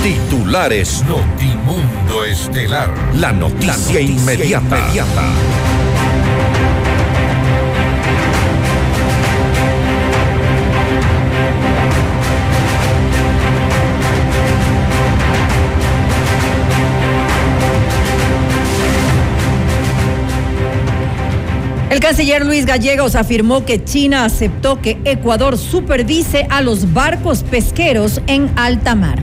Titulares Notimundo Estelar. La noticia inmediata. El canciller Luis Gallegos afirmó que China aceptó que Ecuador supervise a los barcos pesqueros en alta mar.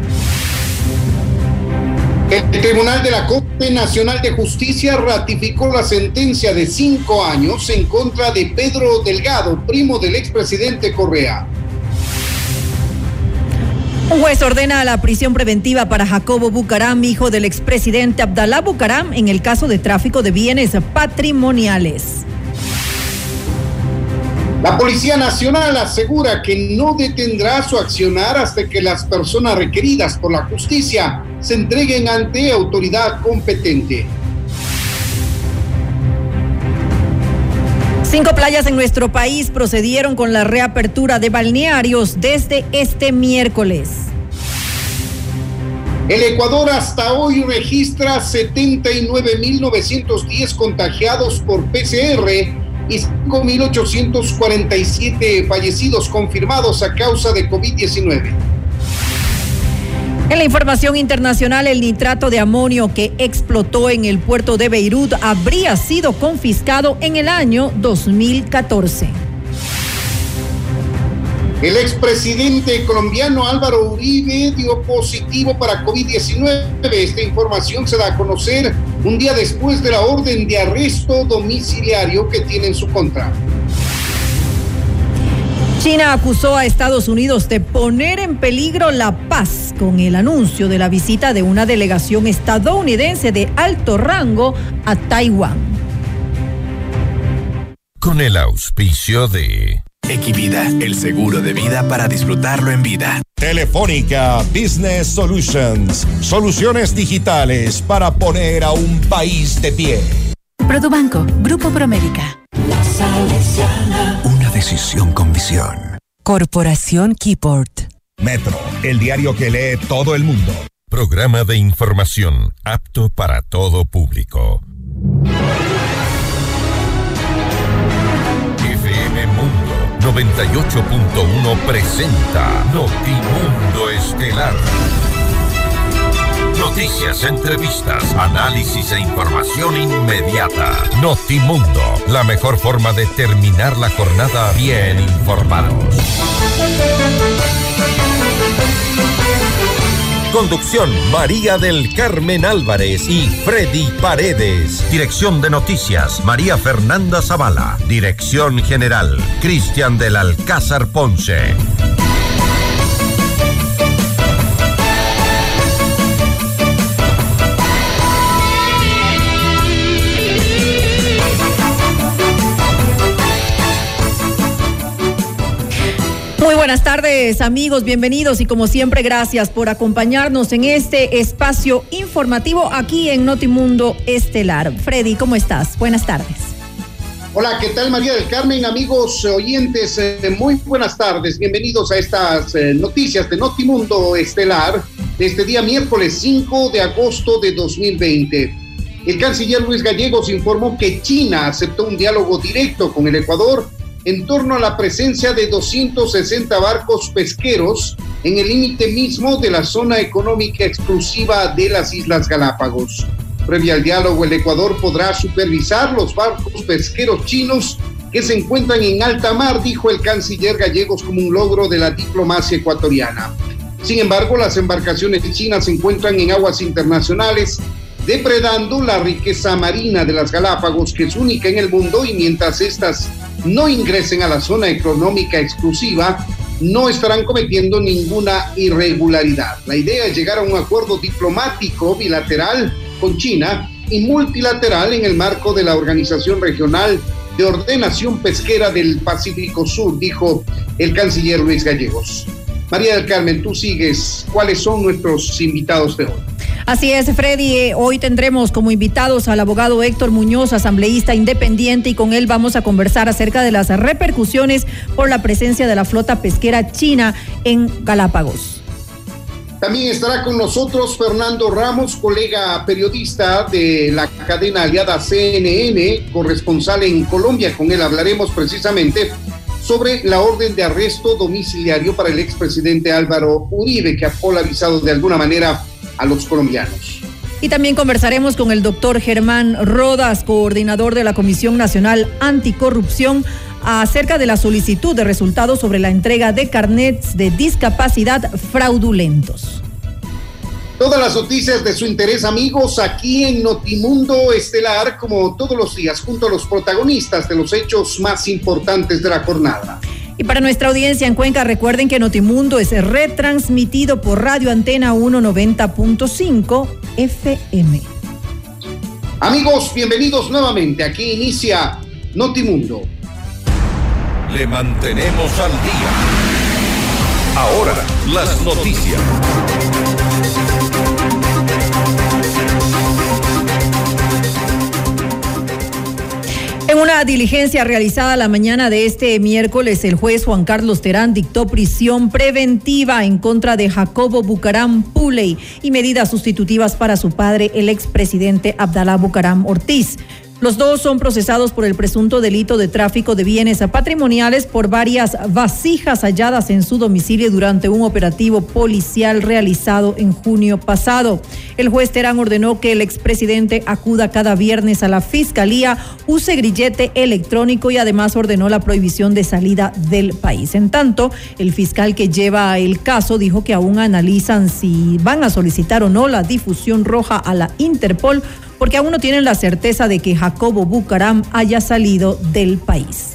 El Tribunal de la Corte Nacional de Justicia ratificó la sentencia de 5 años en contra de Pedro Delgado, primo del expresidente Correa. Un juez ordena la prisión preventiva para Jacobo Bucaram, hijo del expresidente Abdalá Bucaram, en el caso de tráfico de bienes patrimoniales. La Policía Nacional asegura que no detendrá su accionar hasta que las personas requeridas por la justicia se entreguen ante autoridad competente. 5 playas en nuestro país procedieron con la reapertura de balnearios desde este miércoles. El Ecuador hasta hoy registra 79.910 contagiados por PCR y 5.847 fallecidos confirmados a causa de COVID-19. En la información internacional, el nitrato de amonio que explotó en el puerto de Beirut habría sido confiscado en el año 2014. El expresidente colombiano Álvaro Uribe dio positivo para COVID-19. Esta información se da a conocer un día después de la orden de arresto domiciliario que tiene en su contra. China acusó a Estados Unidos de poner en peligro la paz con el anuncio de la visita de una delegación estadounidense de alto rango a Taiwán. Con el auspicio de Equivida, el seguro de vida para disfrutarlo en vida. Telefónica Business Solutions, soluciones digitales para poner a un país de pie. Produbanco, Grupo Promérica. La Salesiana. Una decisión con visión. Corporación Keyport. Metro, el diario que lee todo el mundo. Programa de información apto para todo público. FM Mundo 98.1 presenta Notimundo Estelar. Noticias, entrevistas, análisis e información inmediata. Notimundo, la mejor forma de terminar la jornada bien informados. Conducción, María del Carmen Álvarez y Freddy Paredes. Dirección de noticias, María Fernanda Zavala. Dirección general, Cristian del Alcázar Ponce. Muy buenas tardes, amigos, bienvenidos y como siempre gracias por acompañarnos en este espacio informativo aquí en Notimundo Estelar. Freddy, ¿cómo estás? Buenas tardes. Hola, ¿qué tal, María del Carmen? Amigos oyentes, muy buenas tardes. Bienvenidos a estas noticias de Notimundo Estelar de este día miércoles 5 de agosto de 2020. El canciller Luis Gallegos informó que China aceptó un diálogo directo con el Ecuador en torno a la presencia de 260 barcos pesqueros en el límite mismo de la zona económica exclusiva de las Islas Galápagos. Previo al diálogo, el Ecuador podrá supervisar los barcos pesqueros chinos que se encuentran en alta mar, dijo el canciller Gallegos como un logro de la diplomacia ecuatoriana. Sin embargo, las embarcaciones chinas se encuentran en aguas internacionales, depredando la riqueza marina de las Galápagos, que es única en el mundo, y mientras estas no ingresen a la zona económica exclusiva, no estarán cometiendo ninguna irregularidad. La idea es llegar a un acuerdo diplomático bilateral con China y multilateral en el marco de la Organización Regional de Ordenación Pesquera del Pacífico Sur, dijo el canciller Luis Gallegos. María del Carmen, tú sigues. ¿Cuáles son nuestros invitados de hoy? Así es, Freddy. Hoy tendremos como invitados al abogado Héctor Muñoz, asambleísta independiente, y con él vamos a conversar acerca de las repercusiones por la presencia de la flota pesquera china en Galápagos. También estará con nosotros Fernando Ramos, colega periodista de la cadena aliada CNN, corresponsal en Colombia. Con él hablaremos precisamente sobre la orden de arresto domiciliario para el expresidente Álvaro Uribe, que ha polarizado de alguna manera a los colombianos. Y también conversaremos con el doctor Germán Rodas, coordinador de la Comisión Nacional Anticorrupción, acerca de la solicitud de resultados sobre la entrega de carnets de discapacidad fraudulentos. Todas las noticias de su interés, amigos, aquí en Notimundo Estelar, como todos los días, junto a los protagonistas de los hechos más importantes de la jornada. Y para nuestra audiencia en Cuenca, recuerden que Notimundo es retransmitido por Radio Antena 190.5 FM. Amigos, bienvenidos nuevamente. Aquí inicia Notimundo. Le mantenemos al día. Ahora, las noticias. En una diligencia realizada la mañana de este miércoles, el juez Juan Carlos Terán dictó prisión preventiva en contra de Jacobo Bucaram Puley y medidas sustitutivas para su padre, el expresidente Abdalá Bucaram Ortiz. Los dos son procesados por el presunto delito de tráfico de bienes patrimoniales por varias vasijas halladas en su domicilio durante un operativo policial realizado en junio pasado. El juez Terán ordenó que el expresidente acuda cada viernes a la fiscalía, use grillete electrónico y además ordenó la prohibición de salida del país. En tanto, el fiscal que lleva el caso dijo que aún analizan si van a solicitar o no la difusión roja a la Interpol, porque aún no tienen la certeza de que Jacobo Bucaram haya salido del país.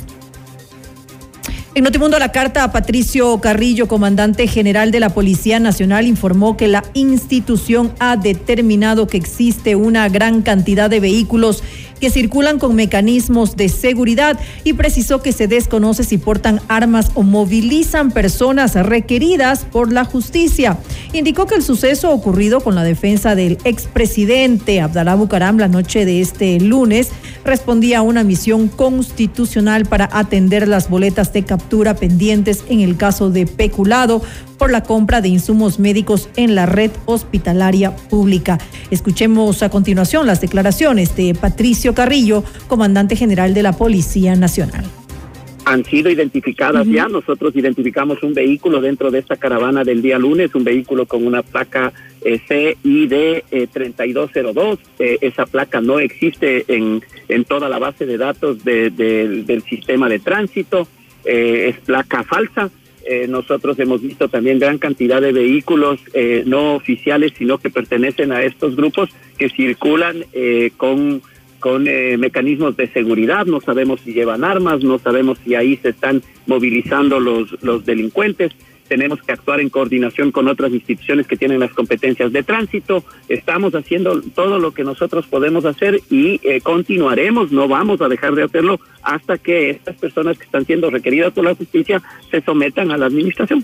En Notimundo La Carta, Patricio Carrillo, comandante general de la Policía Nacional, informó que la institución ha determinado que existe una gran cantidad de vehículos que circulan con mecanismos de seguridad y precisó que se desconoce si portan armas o movilizan personas requeridas por la justicia. Indicó que el suceso ocurrido con la defensa del expresidente Abdalá Bucaram la noche de este lunes respondía a una misión constitucional para atender las boletas de captura pendientes en el caso de peculado por la compra de insumos médicos en la red hospitalaria pública. Escuchemos a continuación las declaraciones de Patricio Carrillo, comandante general de la Policía Nacional. Han sido identificadas ya. Nosotros identificamos un vehículo dentro de esta caravana del día lunes, un vehículo con una placa CID 3202. Esa placa no existe en toda la base de datos del sistema de tránsito. Es placa falsa. Nosotros hemos visto también gran cantidad de vehículos no oficiales, sino que pertenecen a estos grupos que circulan con mecanismos de seguridad. No sabemos si llevan armas, no sabemos si ahí se están movilizando los delincuentes. Tenemos que actuar en coordinación con otras instituciones que tienen las competencias de tránsito. Estamos haciendo todo lo que nosotros podemos hacer y continuaremos, no vamos a dejar de hacerlo hasta que estas personas que están siendo requeridas por la justicia se sometan a la administración.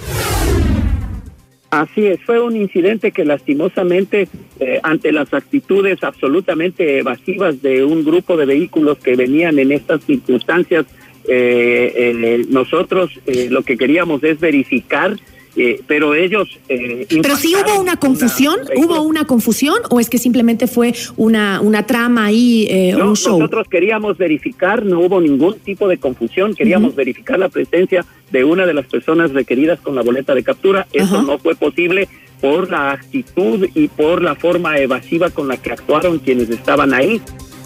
Así es, fue un incidente que lastimosamente, ante las actitudes absolutamente evasivas de un grupo de vehículos que venían en estas circunstancias, nosotros lo que queríamos es verificar, pero ellos... pero sí hubo una confusión, ¿hubo una confusión o es que simplemente fue una trama ahí, no, un show? Nosotros queríamos verificar, no hubo ningún tipo de confusión, queríamos verificar la presencia de una de las personas requeridas con la boleta de captura. Eso no fue posible por la actitud y por la forma evasiva con la que actuaron quienes estaban ahí.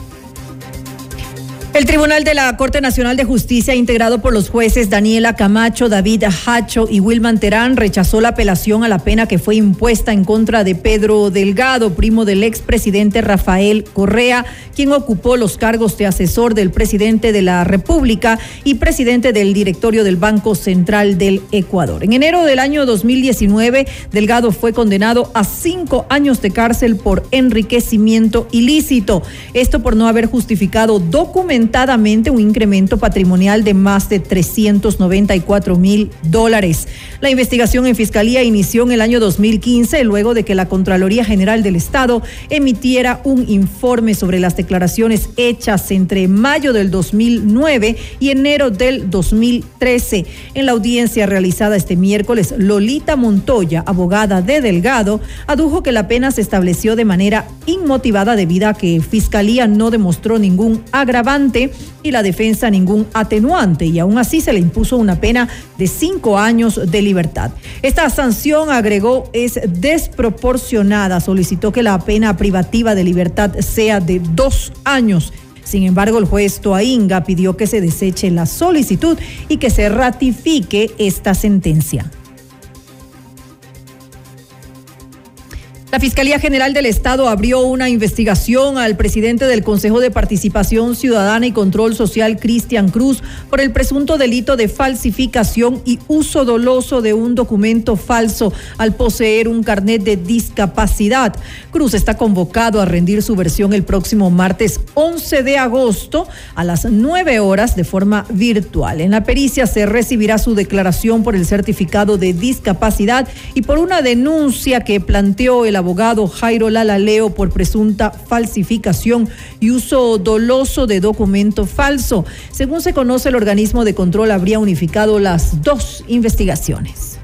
El Tribunal de la Corte Nacional de Justicia, integrado por los jueces Daniela Camacho, David Hacho y Wilman Terán, rechazó la apelación a la pena que fue impuesta en contra de Pedro Delgado, primo del expresidente Rafael Correa, quien ocupó los cargos de asesor del presidente de la República y presidente del directorio del Banco Central del Ecuador. En enero del año 2019, Delgado fue condenado a 5 años de cárcel por enriquecimiento ilícito. Esto por no haber justificado documentos documentadamente un incremento patrimonial de más de $394,000. La investigación en Fiscalía inició en el año 2015, luego de que la Contraloría General del Estado emitiera un informe sobre las declaraciones hechas entre mayo del 2009 y enero del 2013. En la audiencia realizada este miércoles, Lolita Montoya, abogada de Delgado, adujo que la pena se estableció de manera inmotivada debido a que Fiscalía no demostró ningún agravante y la defensa ningún atenuante, y aún así se le impuso una pena de 5 años de libertad. Esta sanción, agregó, es desproporcionada. Solicitó que la pena privativa de libertad sea de 2 años. Sin embargo, el juez Toainga pidió que se deseche la solicitud y que se ratifique esta sentencia. La Fiscalía General del Estado abrió una investigación al presidente del Consejo de Participación Ciudadana y Control Social, Cristian Cruz, por el presunto delito de falsificación y uso doloso de un documento falso al poseer un carnet de discapacidad. Cruz está convocado a rendir su versión el próximo martes 11 de agosto a las 9 horas de forma virtual. En la pericia se recibirá su declaración por el certificado de discapacidad y por una denuncia que planteó el abogado Jairo Lalaleo por presunta falsificación y uso doloso de documento falso. Según se conoce, el organismo de control habría unificado las 2 investigaciones.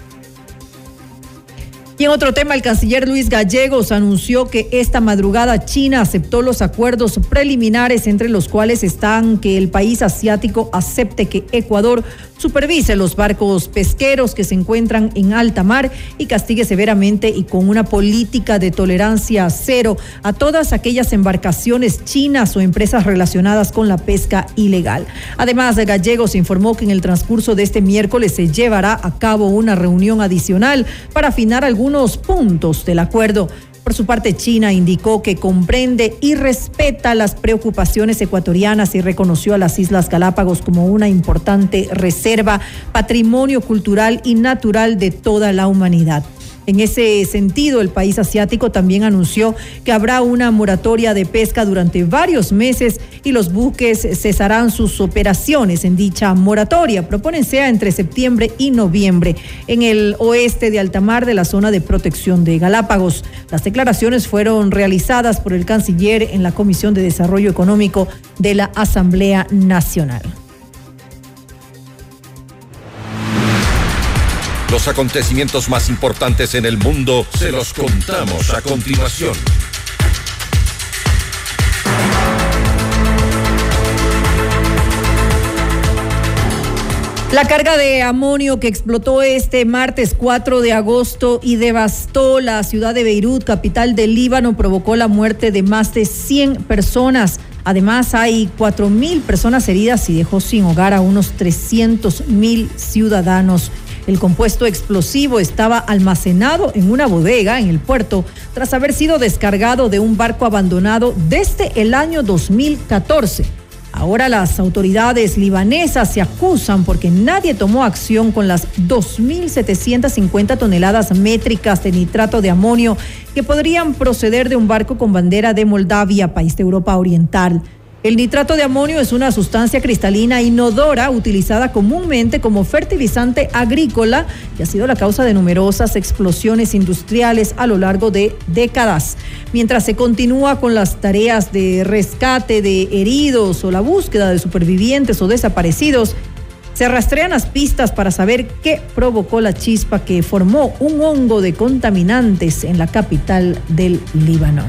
Y en otro tema, el canciller Luis Gallegos anunció que esta madrugada China aceptó los acuerdos preliminares, entre los cuales están que el país asiático acepte que Ecuador supervise los barcos pesqueros que se encuentran en alta mar y castigue severamente y con una política de tolerancia cero a todas aquellas embarcaciones chinas o empresas relacionadas con la pesca ilegal. Además, Gallegos informó que en el transcurso de este miércoles se llevará a cabo una reunión adicional para afinar algunos puntos del acuerdo. Por su parte, China indicó que comprende y respeta las preocupaciones ecuatorianas y reconoció a las Islas Galápagos como una importante reserva, patrimonio cultural y natural de toda la humanidad. En ese sentido, el país asiático también anunció que habrá una moratoria de pesca durante varios meses y los buques cesarán sus operaciones en dicha moratoria. Proponen sea entre septiembre y noviembre en el oeste de alta mar de la zona de protección de Galápagos. Las declaraciones fueron realizadas por el canciller en la Comisión de Desarrollo Económico de la Asamblea Nacional. Los acontecimientos más importantes en el mundo se los contamos a continuación. La carga de amonio que explotó este martes 4 de agosto y devastó la ciudad de Beirut, capital del Líbano, provocó la muerte de más de 100 personas. Además, hay 4,000 personas heridas y dejó sin hogar a unos 300,000 ciudadanos. El compuesto explosivo estaba almacenado en una bodega en el puerto tras haber sido descargado de un barco abandonado desde el año 2014. Ahora las autoridades libanesas se acusan porque nadie tomó acción con las 2.750 toneladas métricas de nitrato de amonio que podrían proceder de un barco con bandera de Moldavia, país de Europa Oriental. El nitrato de amonio es una sustancia cristalina inodora utilizada comúnmente como fertilizante agrícola y ha sido la causa de numerosas explosiones industriales a lo largo de décadas. Mientras se continúa con las tareas de rescate de heridos o la búsqueda de supervivientes o desaparecidos, se rastrean las pistas para saber qué provocó la chispa que formó un hongo de contaminantes en la capital del Líbano.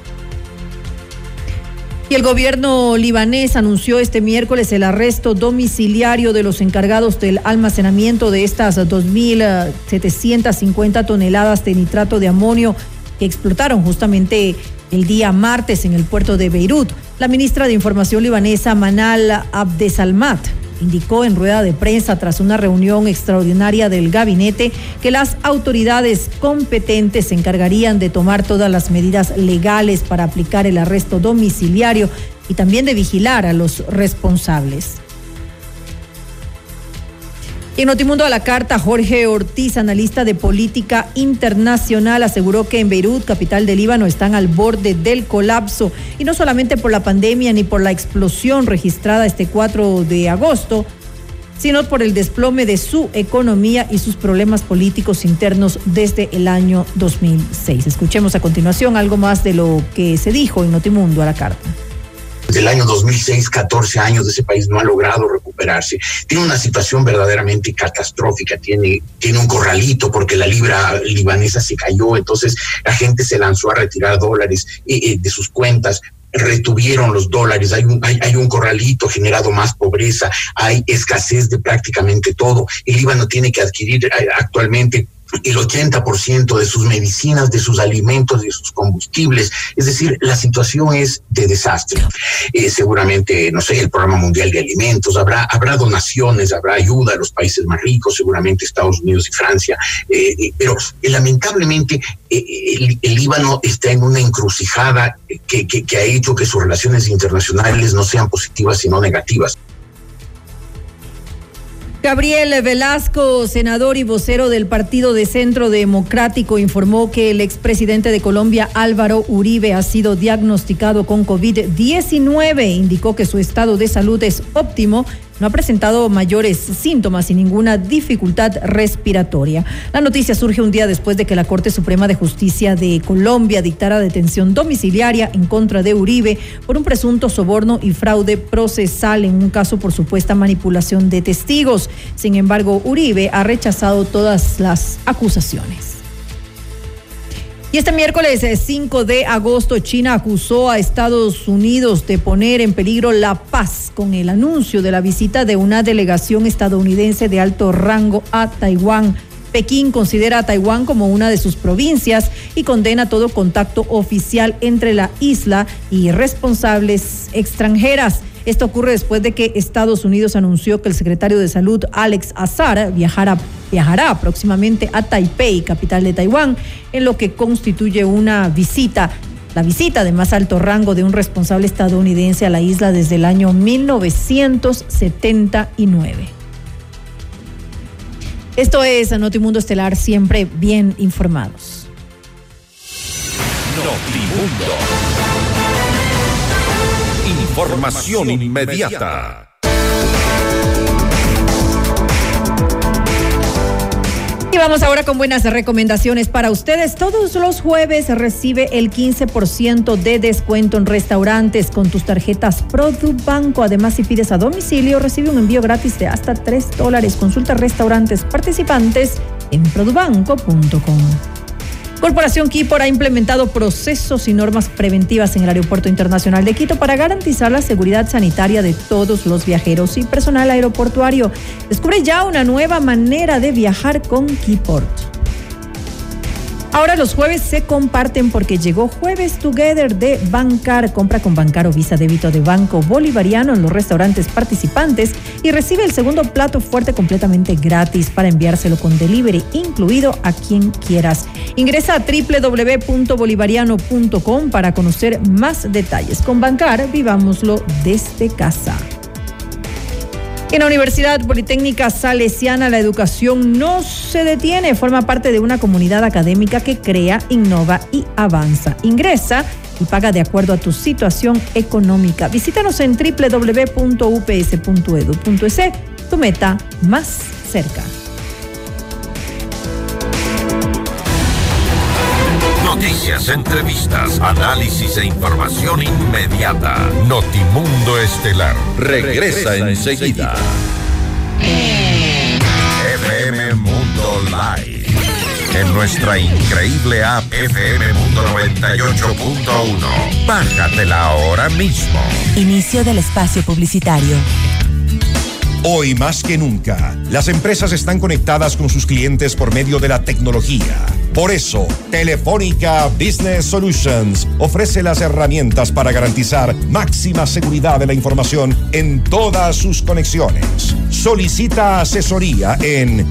Y el gobierno libanés anunció este miércoles el arresto domiciliario de los encargados del almacenamiento de estas 2.750 toneladas de nitrato de amonio que explotaron justamente el día martes en el puerto de Beirut. La ministra de Información libanesa, Manal Abdesalmat, indicó en rueda de prensa tras una reunión extraordinaria del gabinete que las autoridades competentes se encargarían de tomar todas las medidas legales para aplicar el arresto domiciliario y también de vigilar a los responsables. Y en Notimundo a la carta, Jorge Ortiz, analista de política internacional, aseguró que en Beirut, capital del Líbano, están al borde del colapso. Y no solamente por la pandemia ni por la explosión registrada este 4 de agosto, sino por el desplome de su economía y sus problemas políticos internos desde el año 2006. Escuchemos a continuación algo más de lo que se dijo en Notimundo a la carta. Desde el año 2006, 14 años de ese país no ha logrado recuperarse. Tiene una situación verdaderamente catastrófica. Tiene un corralito porque la libra libanesa se cayó, entonces la gente se lanzó a retirar dólares de sus cuentas. Retuvieron los dólares, hay un corralito, generado más pobreza, hay escasez de prácticamente todo. El Líbano tiene que adquirir actualmente el 80% de sus medicinas, de sus alimentos, de sus combustibles. Es decir, la situación es de desastre. Seguramente, no sé, el Programa Mundial de Alimentos, habrá donaciones, habrá ayuda a los países más ricos, seguramente Estados Unidos y Francia, pero lamentablemente el Líbano está en una encrucijada que ha hecho que sus relaciones internacionales no sean positivas sino negativas. Gabriel Velasco, senador y vocero del Partido de Centro Democrático, informó que el expresidente de Colombia, Álvaro Uribe, ha sido diagnosticado con COVID-19. Indicó que su estado de salud es óptimo, no ha presentado mayores síntomas y ninguna dificultad respiratoria. La noticia surge un día después de que la Corte Suprema de Justicia de Colombia dictara detención domiciliaria en contra de Uribe por un presunto soborno y fraude procesal en un caso por supuesta manipulación de testigos. Sin embargo, Uribe ha rechazado todas las acusaciones. Y este miércoles 5 de agosto, China acusó a Estados Unidos de poner en peligro la paz con el anuncio de la visita de una delegación estadounidense de alto rango a Taiwán. Pekín considera a Taiwán como una de sus provincias y condena todo contacto oficial entre la isla y responsables extranjeras. Esto ocurre después de que Estados Unidos anunció que el secretario de Salud, Alex Azar, viajará próximamente a Taipei, capital de Taiwán, en lo que constituye la visita de más alto rango de un responsable estadounidense a la isla desde el año 1979. Esto es Notimundo Estelar, siempre bien informados. Notimundo. Información inmediata. Y vamos ahora con buenas recomendaciones para ustedes. Todos los jueves recibe el 15% de descuento en restaurantes con tus tarjetas Produbanco. Además, si pides a domicilio, recibe un envío gratis de hasta $3. Consulta restaurantes participantes en produbanco.com. Corporación Kipor ha implementado procesos y normas preventivas en el Aeropuerto Internacional de Quito para garantizar la seguridad sanitaria de todos los viajeros y personal aeroportuario. Descubre ya una nueva manera de viajar con Kiport. Ahora los jueves se comparten porque llegó Jueves Together de Bancar. Compra con Bancar o Visa Débito de Banco Bolivariano en los restaurantes participantes y recibe el segundo plato fuerte completamente gratis para enviárselo con delivery incluido a quien quieras. Ingresa a www.bolivariano.com para conocer más detalles. Con Bancar, vivámoslo desde casa. En la Universidad Politécnica Salesiana, la educación no se detiene, forma parte de una comunidad académica que crea, innova y avanza. Ingresa y paga de acuerdo a tu situación económica. Visítanos en www.ups.edu.es, tu meta más cerca. Noticias, entrevistas, análisis e información inmediata. Notimundo Estelar regresa enseguida. FM Mundo Live. En nuestra increíble app FM Mundo 98.1. Bájatela ahora mismo. Inicio del espacio publicitario. Hoy más que nunca, las empresas están conectadas con sus clientes por medio de la tecnología. Por eso, Telefónica Business Solutions ofrece las herramientas para garantizar máxima seguridad de la información en todas sus conexiones. Solicita asesoría en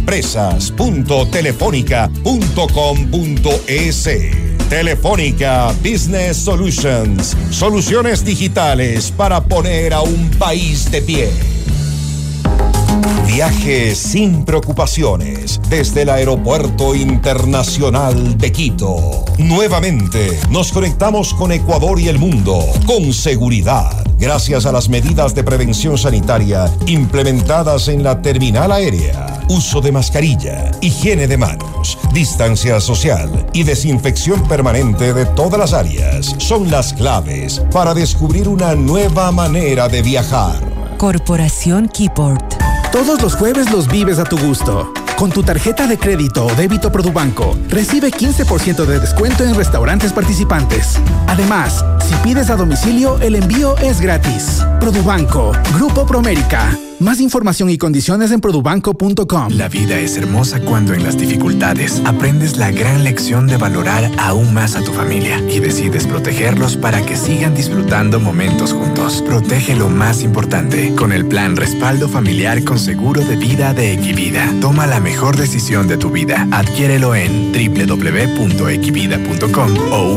empresas.telefonica.com.es. Telefónica Business Solutions. Soluciones digitales para poner a un país de pie. Viaje sin preocupaciones desde el Aeropuerto Internacional de Quito. Nuevamente nos conectamos con Ecuador y el mundo con seguridad, gracias a las medidas de prevención sanitaria implementadas en la terminal aérea. Uso de mascarilla, higiene de manos, distancia social y desinfección permanente de todas las áreas son las claves para descubrir una nueva manera de viajar. Corporación Keyport. Todos los jueves los vives a tu gusto. Con tu tarjeta de crédito o débito Produbanco, recibe 15% de descuento en restaurantes participantes. Además, si pides a domicilio, el envío es gratis. Produbanco, Grupo Promérica. Más información y condiciones en produbanco.com. La vida es hermosa cuando en las dificultades aprendes la gran lección de valorar aún más a tu familia y decides protegerlos para que sigan disfrutando momentos juntos. Protege lo más importante con el plan Respaldo Familiar con Seguro de Vida de Equivida. Toma la mejor decisión de tu vida. Adquiérelo en www.equivida.com o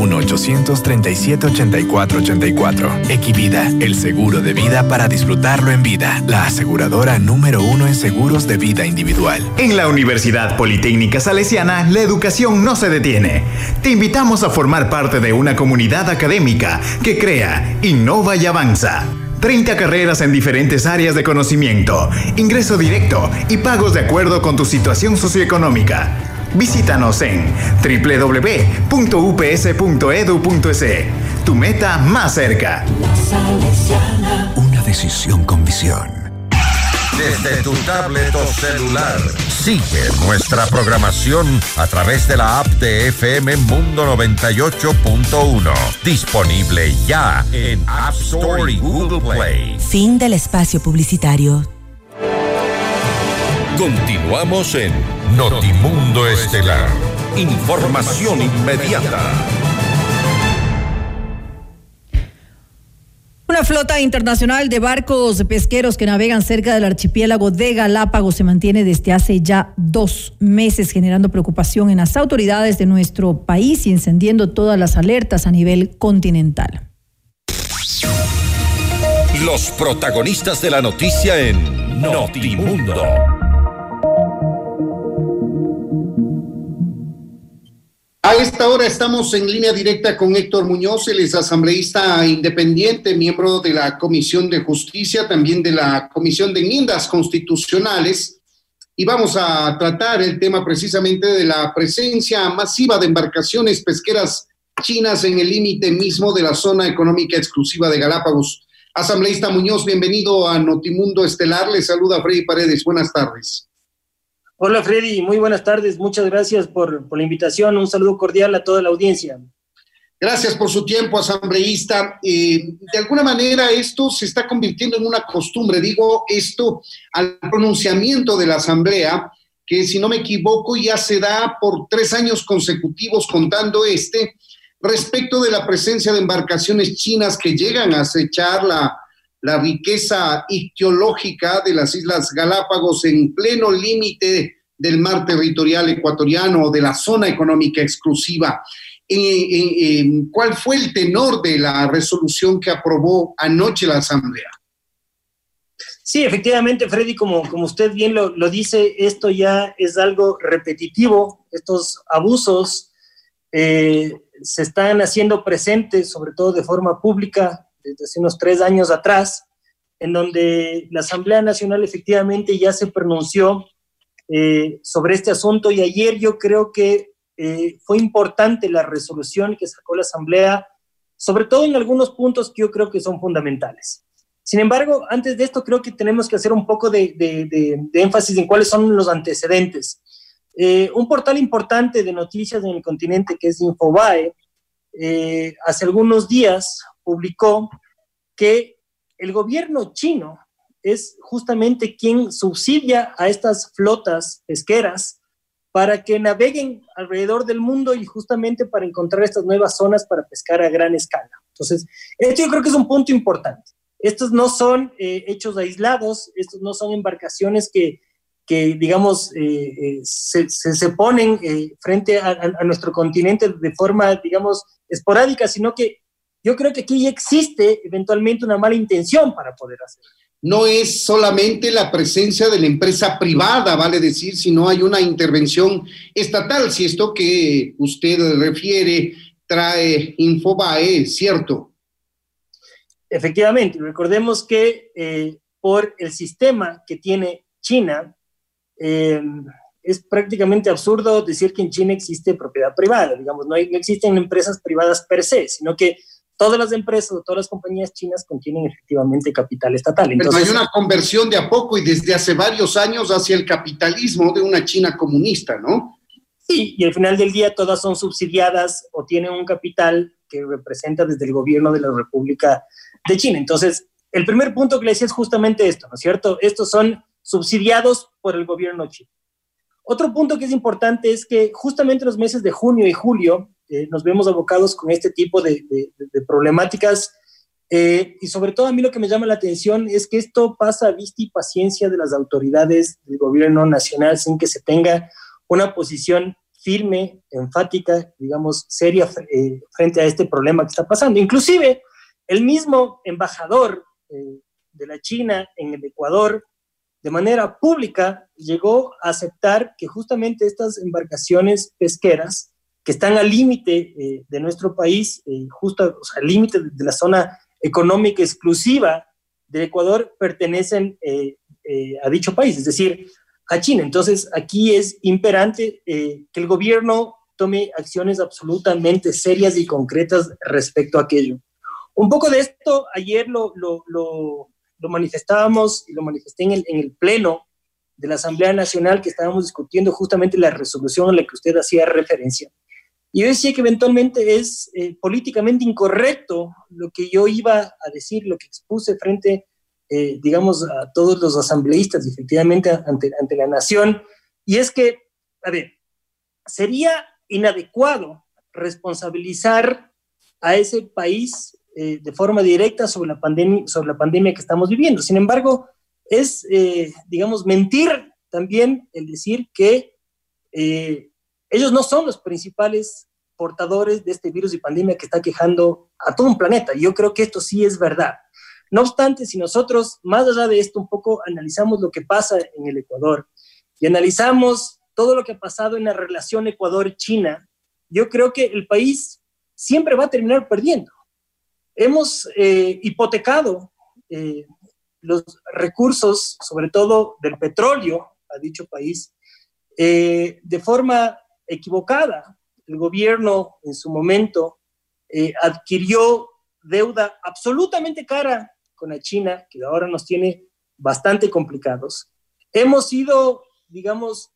1-800-37-84-84. Equivida, el seguro de vida para disfrutarlo en vida. La aseguradora número 1 en seguros de vida individual. En la Universidad Politécnica Salesiana, la educación no se detiene. Te invitamos a formar parte de una comunidad académica que crea, innova y avanza. 30 carreras en diferentes áreas de conocimiento, ingreso directo y pagos de acuerdo con tu situación socioeconómica. Visítanos en www.ups.edu.es. Tu meta más cerca. Una decisión con visión. Desde tu tablet o celular, sigue nuestra programación a través de la app de FM Mundo 98.1. Disponible ya en App Store y Google Play. Fin del espacio publicitario. Continuamos en Notimundo Estelar. Información inmediata. Una flota internacional de barcos pesqueros que navegan cerca del archipiélago de Galápagos se mantiene desde hace ya 2 meses, generando preocupación en las autoridades de nuestro país y encendiendo todas las alertas a nivel continental. Los protagonistas de la noticia en Notimundo. A esta hora estamos en línea directa con Héctor Muñoz, él es asambleísta independiente, miembro de la Comisión de Justicia, también de la Comisión de Enmiendas Constitucionales, y vamos a tratar el tema precisamente de la presencia masiva de embarcaciones pesqueras chinas en el límite mismo de la zona económica exclusiva de Galápagos. Asambleísta Muñoz, bienvenido a Notimundo Estelar, le saluda Freddy Paredes, buenas tardes. Hola Freddy, muy buenas tardes, muchas gracias por la invitación, un saludo cordial a toda la audiencia. Gracias por su tiempo, asambleísta. De alguna manera esto se está convirtiendo en una costumbre, digo esto al pronunciamiento de la asamblea, que si no me equivoco ya se da por 3 años consecutivos contando respecto de la presencia de embarcaciones chinas que llegan a acechar la riqueza ictiológica de las Islas Galápagos en pleno límite del mar territorial ecuatoriano o de la zona económica exclusiva. ¿Cuál fue el tenor de la resolución que aprobó anoche la Asamblea? Sí, efectivamente, Freddy, como usted bien lo dice, esto ya es algo repetitivo. Estos abusos se están haciendo presentes, sobre todo de forma pública, desde hace unos 3 años atrás, en donde la Asamblea Nacional efectivamente ya se pronunció sobre este asunto, y ayer yo creo que fue importante la resolución que sacó la Asamblea, sobre todo en algunos puntos que yo creo que son fundamentales. Sin embargo, antes de esto creo que tenemos que hacer un poco de énfasis en cuáles son los antecedentes. Un portal importante de noticias en el continente, que es Infobae, hace algunos días publicó que el gobierno chino es justamente quien subsidia a estas flotas pesqueras para que naveguen alrededor del mundo y justamente para encontrar estas nuevas zonas para pescar a gran escala. Entonces, esto yo creo que es un punto importante. Estos no son hechos aislados, estos no son embarcaciones que digamos, se ponen frente a nuestro continente de forma, digamos, esporádica, sino que yo creo que aquí existe eventualmente una mala intención para poder hacerlo. no es solamente la presencia de la empresa privada, vale decir, sino hay una intervención estatal, si esto que usted refiere trae Infobae, ¿cierto? Efectivamente, recordemos que por el sistema que tiene China, es prácticamente absurdo decir que en China existe propiedad privada, digamos, no existen empresas privadas per se, sino que todas las empresas o todas las compañías chinas contienen efectivamente capital estatal. Entonces, pero hay una conversión de a poco y desde hace varios años hacia el capitalismo de una China comunista, ¿no? Sí, y al final del día todas son subsidiadas o tienen un capital que representa desde el gobierno de la República de China. Entonces, el primer punto que le decía es justamente esto, ¿no es cierto? Estos son subsidiados por el gobierno chino. Otro punto que es importante es que justamente en los meses de junio y julio nos vemos abocados con este tipo de problemáticas y sobre todo a mí lo que me llama la atención es que esto pasa a vista y paciencia de las autoridades del gobierno nacional sin que se tenga una posición firme, enfática, digamos, seria frente a este problema que está pasando. Inclusive el mismo embajador de la China en el Ecuador, de manera pública, llegó a aceptar que justamente estas embarcaciones pesqueras que están al límite de nuestro país, justo al límite de la zona económica exclusiva del Ecuador, pertenecen a dicho país, es decir, a China. Entonces, aquí es imperante que el gobierno tome acciones absolutamente serias y concretas respecto a aquello. Un poco de esto ayer lo manifestábamos y lo manifesté en el pleno de la Asamblea Nacional que estábamos discutiendo justamente la resolución a la que usted hacía referencia. Y yo decía que eventualmente es políticamente incorrecto lo que yo iba a decir, lo que expuse frente, digamos, a todos los asambleístas, efectivamente, ante la nación. Y es que, a ver, sería inadecuado responsabilizar a ese país de forma directa sobre la pandemia que estamos viviendo. Sin embargo, es, digamos, mentir también el decir que ellos no son los principales portadores de este virus y pandemia que está quejando a todo un planeta. Yo creo que esto sí es verdad. No obstante, si nosotros, más allá de esto, un poco analizamos lo que pasa en el Ecuador y analizamos todo lo que ha pasado en la relación Ecuador-China, yo creo que el país siempre va a terminar perdiendo. Hemos hipotecado los recursos, sobre todo del petróleo, a dicho país, de forma equivocada. El gobierno en su momento adquirió deuda absolutamente cara con la China, que ahora nos tiene bastante complicados. Hemos sido, digamos,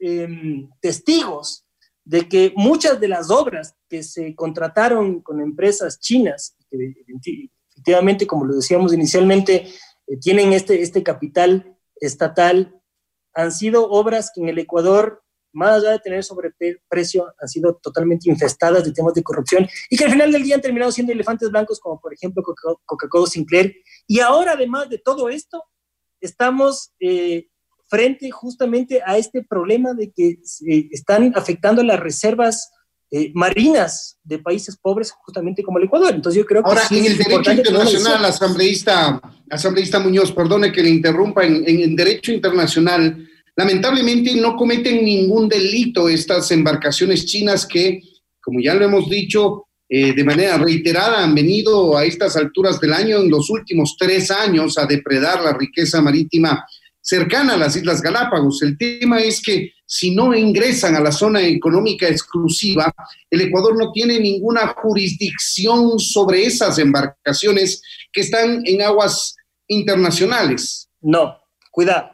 testigos de que muchas de las obras que se contrataron con empresas chinas, que efectivamente, como lo decíamos inicialmente, tienen este capital estatal, han sido obras que en el Ecuador, más allá de tener sobreprecio, han sido totalmente infestadas de temas de corrupción y que al final del día han terminado siendo elefantes blancos, como por ejemplo Coca-Cola Sinclair. Y ahora, además de todo esto, estamos frente justamente a este problema de que están afectando las reservas marinas de países pobres, justamente como el Ecuador. Entonces yo creo que ahora, sí, en el derecho internacional, asambleísta Muñoz, perdone que le interrumpa, en derecho internacional, lamentablemente no cometen ningún delito estas embarcaciones chinas que, como ya lo hemos dicho, de manera reiterada han venido a estas alturas del año, en los últimos 3 años, a depredar la riqueza marítima cercana a las Islas Galápagos. El tema es que si no ingresan a la zona económica exclusiva, el Ecuador no tiene ninguna jurisdicción sobre esas embarcaciones que están en aguas internacionales. No, cuidado.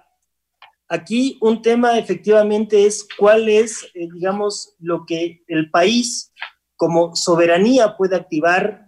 Aquí un tema efectivamente es cuál es, digamos, lo que el país como soberanía puede activar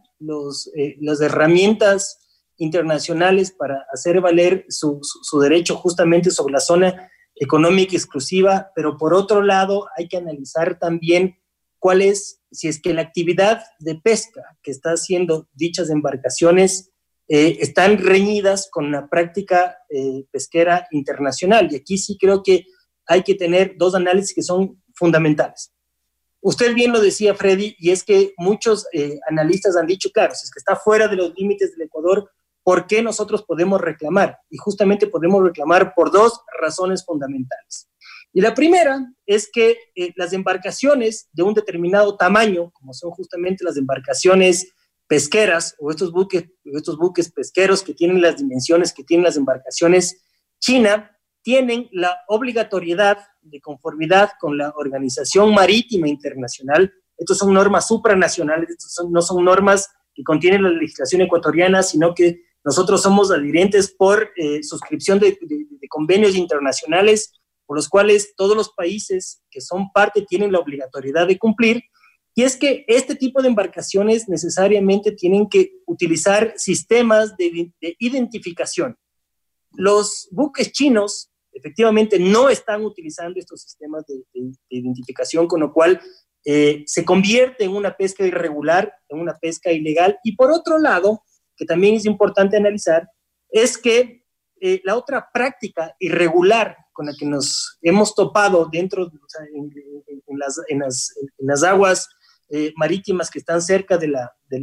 las herramientas internacionales para hacer valer su derecho justamente sobre la zona económica exclusiva, pero por otro lado hay que analizar también cuál es, si es que la actividad de pesca que está haciendo dichas embarcaciones están reñidas con la práctica pesquera internacional. Y aquí sí creo que hay que tener 2 análisis que son fundamentales. Usted bien lo decía, Freddy, y es que muchos analistas han dicho, claro, si es que está fuera de los límites del Ecuador, por qué nosotros podemos reclamar. Y justamente podemos reclamar por dos razones fundamentales. Y la primera es que las embarcaciones de un determinado tamaño, como son justamente las embarcaciones pesqueras o estos buques pesqueros que tienen las dimensiones que tienen las embarcaciones China, tienen la obligatoriedad de conformidad con la Organización Marítima Internacional. Estos son normas supranacionales, no son normas que contienen la legislación ecuatoriana, sino que nosotros somos adherentes por suscripción de convenios internacionales por los cuales todos los países que son parte tienen la obligatoriedad de cumplir. Y es que este tipo de embarcaciones necesariamente tienen que utilizar sistemas de identificación. Los buques chinos efectivamente no están utilizando estos sistemas de identificación, con lo cual se convierte en una pesca irregular, en una pesca ilegal. Y por otro lado, que también es importante analizar, es que la otra práctica irregular con la que nos hemos topado dentro, o sea, en las aguas marítimas que están cerca de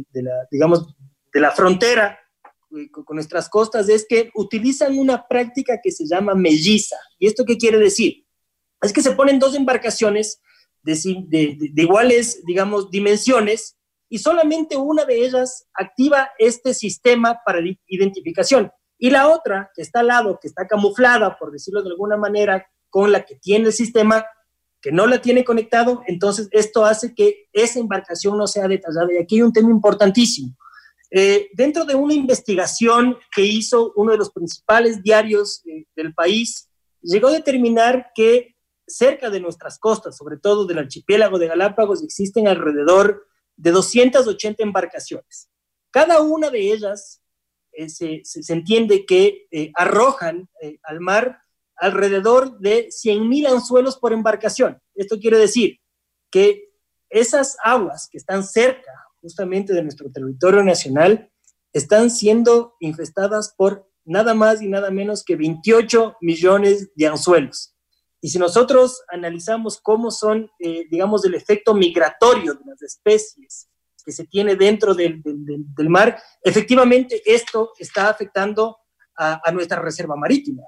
la frontera con nuestras costas, es que utilizan una práctica que se llama melliza. ¿Y esto qué quiere decir? Es que se ponen dos embarcaciones de iguales, digamos, dimensiones, y solamente una de ellas activa este sistema para identificación. Y la otra, que está al lado, que está camuflada, por decirlo de alguna manera, con la que tiene el sistema, que no la tiene conectado, entonces esto hace que esa embarcación no sea detallada. Y aquí hay un tema importantísimo. Dentro de una investigación que hizo uno de los principales diarios del país, llegó a determinar que cerca de nuestras costas, sobre todo del archipiélago de Galápagos, existen alrededor de 280 embarcaciones. Cada una de ellas se entiende que arrojan al mar alrededor de 100,000 anzuelos por embarcación. Esto quiere decir que esas aguas que están cerca justamente de nuestro territorio nacional están siendo infestadas por nada más y nada menos que 28 millones de anzuelos. Y si nosotros analizamos cómo son, digamos, el efecto migratorio de las especies que se tiene dentro del mar, efectivamente esto está afectando a nuestra reserva marítima.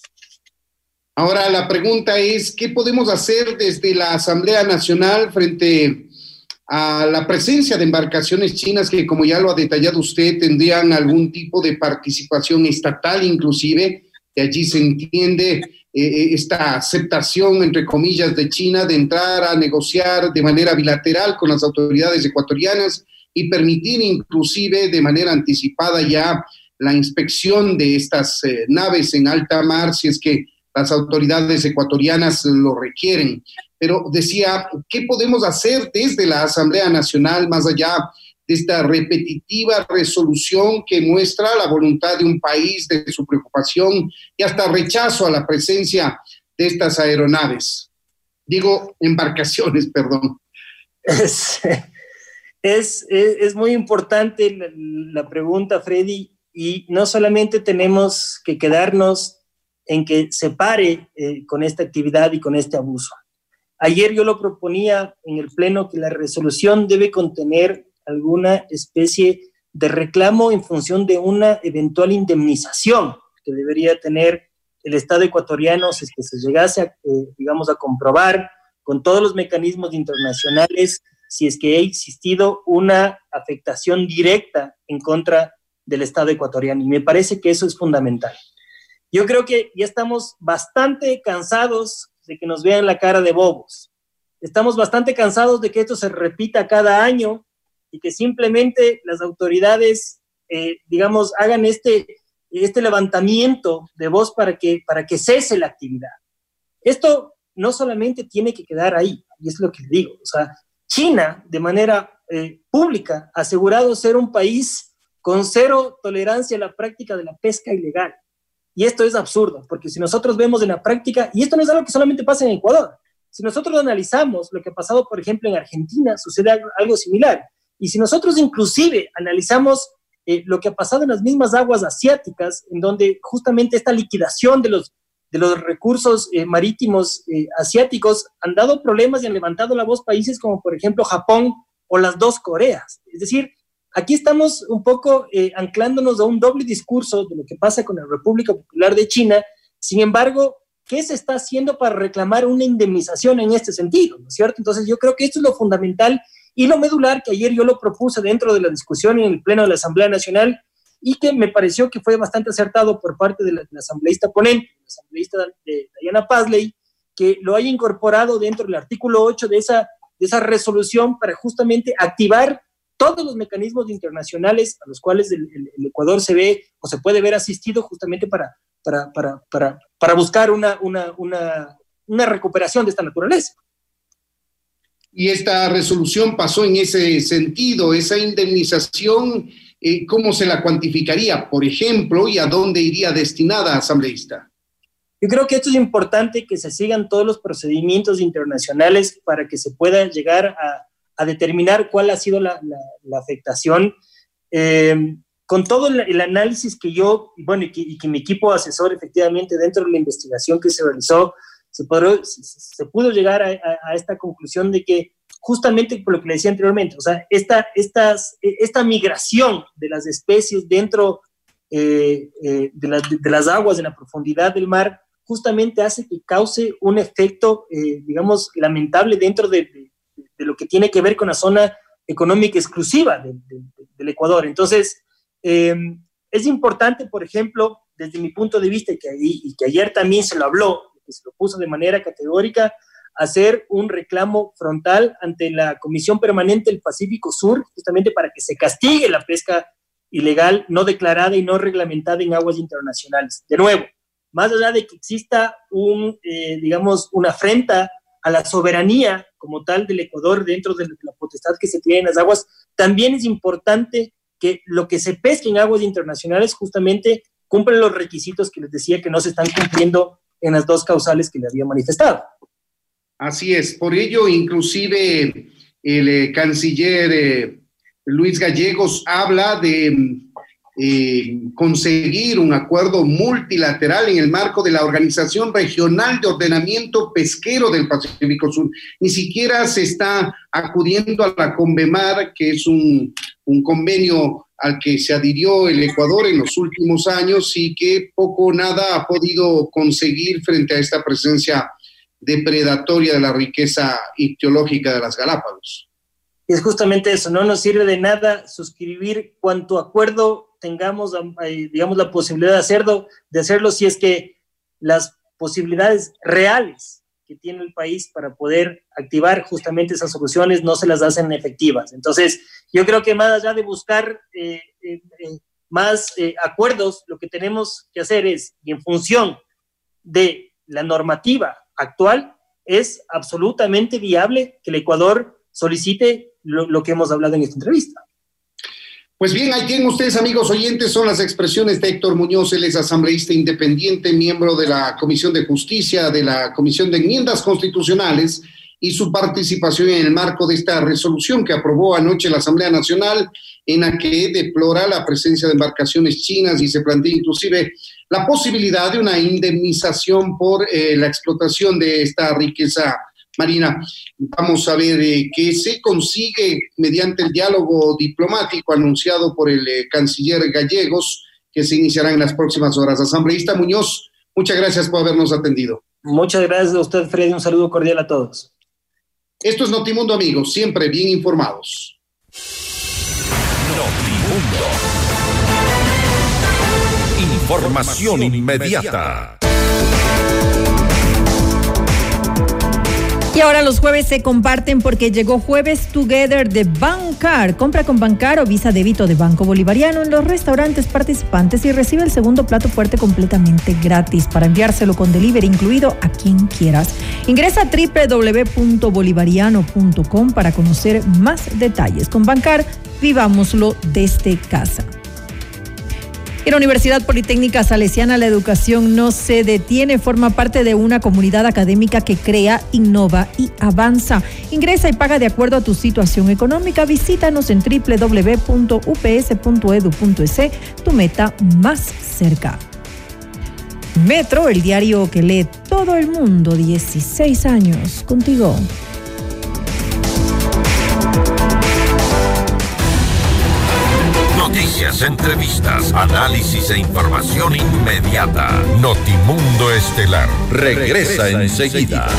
Ahora la pregunta es, ¿qué podemos hacer desde la Asamblea Nacional frente a la presencia de embarcaciones chinas que, como ya lo ha detallado usted, tendrían algún tipo de participación estatal inclusive? De allí se entiende esta aceptación, entre comillas, de China de entrar a negociar de manera bilateral con las autoridades ecuatorianas y permitir inclusive de manera anticipada ya la inspección de estas naves en alta mar si es que las autoridades ecuatorianas lo requieren. Pero decía, ¿qué podemos hacer desde la Asamblea Nacional más allá de esta repetitiva resolución que muestra la voluntad de un país, de su preocupación y hasta rechazo a la presencia de estas aeronaves? Digo, embarcaciones, perdón. Es muy importante la pregunta, Freddy, y no solamente tenemos que quedarnos en que se pare con esta actividad y con este abuso. Ayer yo lo proponía en el Pleno que la resolución debe contener alguna especie de reclamo en función de una eventual indemnización que debería tener el Estado ecuatoriano si es que se llegase a comprobar con todos los mecanismos internacionales si es que ha existido una afectación directa en contra del Estado ecuatoriano. Y me parece que eso es fundamental. Yo creo que ya estamos bastante cansados de que nos vean la cara de bobos. Estamos bastante cansados de que esto se repita cada año y que simplemente las autoridades, hagan este levantamiento de voz para que cese la actividad. Esto no solamente tiene que quedar ahí, y es lo que digo. O sea, China, de manera pública, ha asegurado ser un país con cero tolerancia a la práctica de la pesca ilegal. Y esto es absurdo, porque si nosotros vemos en la práctica, y esto no es algo que solamente pasa en Ecuador, si nosotros analizamos lo que ha pasado, por ejemplo, en Argentina, sucede algo similar. Y si nosotros inclusive analizamos lo que ha pasado en las mismas aguas asiáticas, en donde justamente esta liquidación de los recursos marítimos asiáticos han dado problemas y han levantado la voz países como, por ejemplo, Japón o las dos Coreas. Es decir, aquí estamos un poco anclándonos a un doble discurso de lo que pasa con la República Popular de China. Sin embargo, ¿qué se está haciendo para reclamar una indemnización en este sentido? ¿No es cierto? Entonces yo creo que esto es lo fundamental y lo medular que ayer yo lo propuse dentro de la discusión en el Pleno de la Asamblea Nacional y que me pareció que fue bastante acertado por parte de la asambleísta ponente, la asambleísta de Diana Pazley, que lo haya incorporado dentro del artículo 8 de esa resolución para justamente activar todos los mecanismos internacionales a los cuales el Ecuador se ve o se puede ver asistido justamente para buscar una recuperación de esta naturaleza. Y esta resolución pasó en ese sentido, esa indemnización, ¿cómo se la cuantificaría, por ejemplo, y a dónde iría destinada, asambleísta? Yo creo que esto es importante, que se sigan todos los procedimientos internacionales para que se pueda llegar a determinar cuál ha sido la afectación. Con todo el análisis que yo, y que mi equipo asesor efectivamente dentro de la investigación que se realizó, se pudo llegar a esta conclusión de que justamente por lo que le decía anteriormente, o sea, esta migración de las especies dentro de las aguas, de la profundidad del mar, justamente hace que cause un efecto, digamos, lamentable dentro de lo que tiene que ver con la zona económica exclusiva del Ecuador. Entonces, es importante, por ejemplo, desde mi punto de vista, y que ayer también se lo habló, que se lo puso de manera categórica, hacer un reclamo frontal ante la Comisión Permanente del Pacífico Sur, justamente para que se castigue la pesca ilegal, no declarada y no reglamentada en aguas internacionales. De nuevo, más allá de que exista una afrenta a la soberanía como tal del Ecuador dentro de la potestad que se tiene en las aguas, también es importante que lo que se pesque en aguas internacionales justamente cumplen los requisitos que les decía que no se están cumpliendo en las dos causales que le había manifestado. Así es, por ello inclusive el canciller Luis Gallegos habla de conseguir un acuerdo multilateral en el marco de la Organización Regional de Ordenamiento Pesquero del Pacífico Sur. Ni siquiera se está acudiendo a la CONVEMAR, que es un convenio al que se adhirió el Ecuador en los últimos años y que poco o nada ha podido conseguir frente a esta presencia depredatoria de la riqueza ictiológica de las Galápagos. Y es justamente eso, no nos sirve de nada suscribir cuanto acuerdo tengamos, digamos, la posibilidad de hacerlo si es que las posibilidades reales que tiene el país para poder activar justamente esas soluciones no se las hacen efectivas. Entonces, yo creo que más allá de buscar más acuerdos, lo que tenemos que hacer es, y en función de la normativa actual, es absolutamente viable que el Ecuador solicite lo que hemos hablado en esta entrevista. Pues bien, ahí tienen ustedes, amigos oyentes, son las expresiones de Héctor Muñoz. Él es asambleísta independiente, miembro de la Comisión de Justicia, de la Comisión de Enmiendas Constitucionales, y su participación en el marco de esta resolución que aprobó anoche la Asamblea Nacional, en la que deplora la presencia de embarcaciones chinas y se plantea inclusive la posibilidad de una indemnización por la explotación de esta riqueza marina. Vamos a ver qué se consigue mediante el diálogo diplomático anunciado por el canciller Gallegos, que se iniciará en las próximas horas. Asambleísta Muñoz, muchas gracias por habernos atendido. Muchas gracias a usted, Freddy. Un saludo cordial a todos. Esto es Notimundo, amigos, siempre bien informados. Notimundo. Información inmediata. Y ahora los jueves se comparten porque llegó Jueves Together de Bancar. Compra con Bancar o Visa Débito de Banco Bolivariano en los restaurantes participantes y recibe el segundo plato fuerte completamente gratis para enviárselo con delivery incluido a quien quieras. Ingresa a www.bolivariano.com para conocer más detalles. Con Bancar, vivámoslo desde casa. En la Universidad Politécnica Salesiana, la educación no se detiene, forma parte de una comunidad académica que crea, innova y avanza. Ingresa y paga de acuerdo a tu situación económica. Visítanos en www.ups.edu.es, tu meta más cerca. Metro, el diario que lee todo el mundo, 16 años, contigo. Noticias, entrevistas, análisis e información inmediata. Notimundo Estelar regresa enseguida.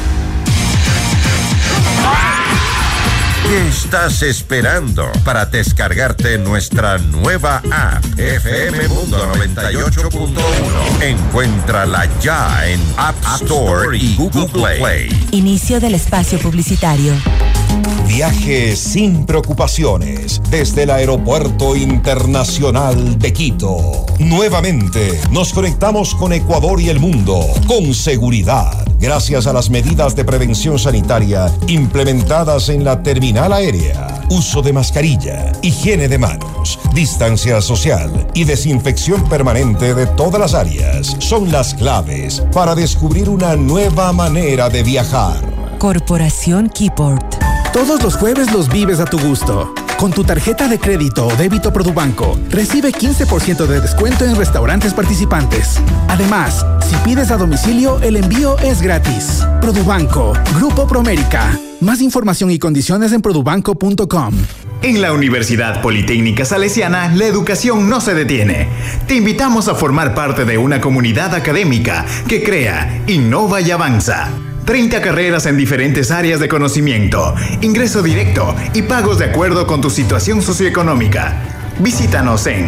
¿Qué estás esperando para descargarte nuestra nueva app FM Mundo 98.1? Encuéntrala ya en App Store y Google Play. Inicio del espacio publicitario. Viaje sin preocupaciones desde el Aeropuerto Internacional de Quito. Nuevamente nos conectamos con Ecuador y el mundo con seguridad, gracias a las medidas de prevención sanitaria implementadas en la terminal aérea. Uso de mascarilla, higiene de manos, distancia social y desinfección permanente de todas las áreas son las claves para descubrir una nueva manera de viajar. Corporación Keyport. Todos los jueves los vives a tu gusto. Con tu tarjeta de crédito o débito Produbanco, recibe 15% de descuento en restaurantes participantes. Además, si pides a domicilio, el envío es gratis. Produbanco, Grupo Promérica. Más información y condiciones en produbanco.com. En la Universidad Politécnica Salesiana, la educación no se detiene. Te invitamos a formar parte de una comunidad académica que crea, innova y avanza. 30 carreras en diferentes áreas de conocimiento, ingreso directo y pagos de acuerdo con tu situación socioeconómica. Visítanos en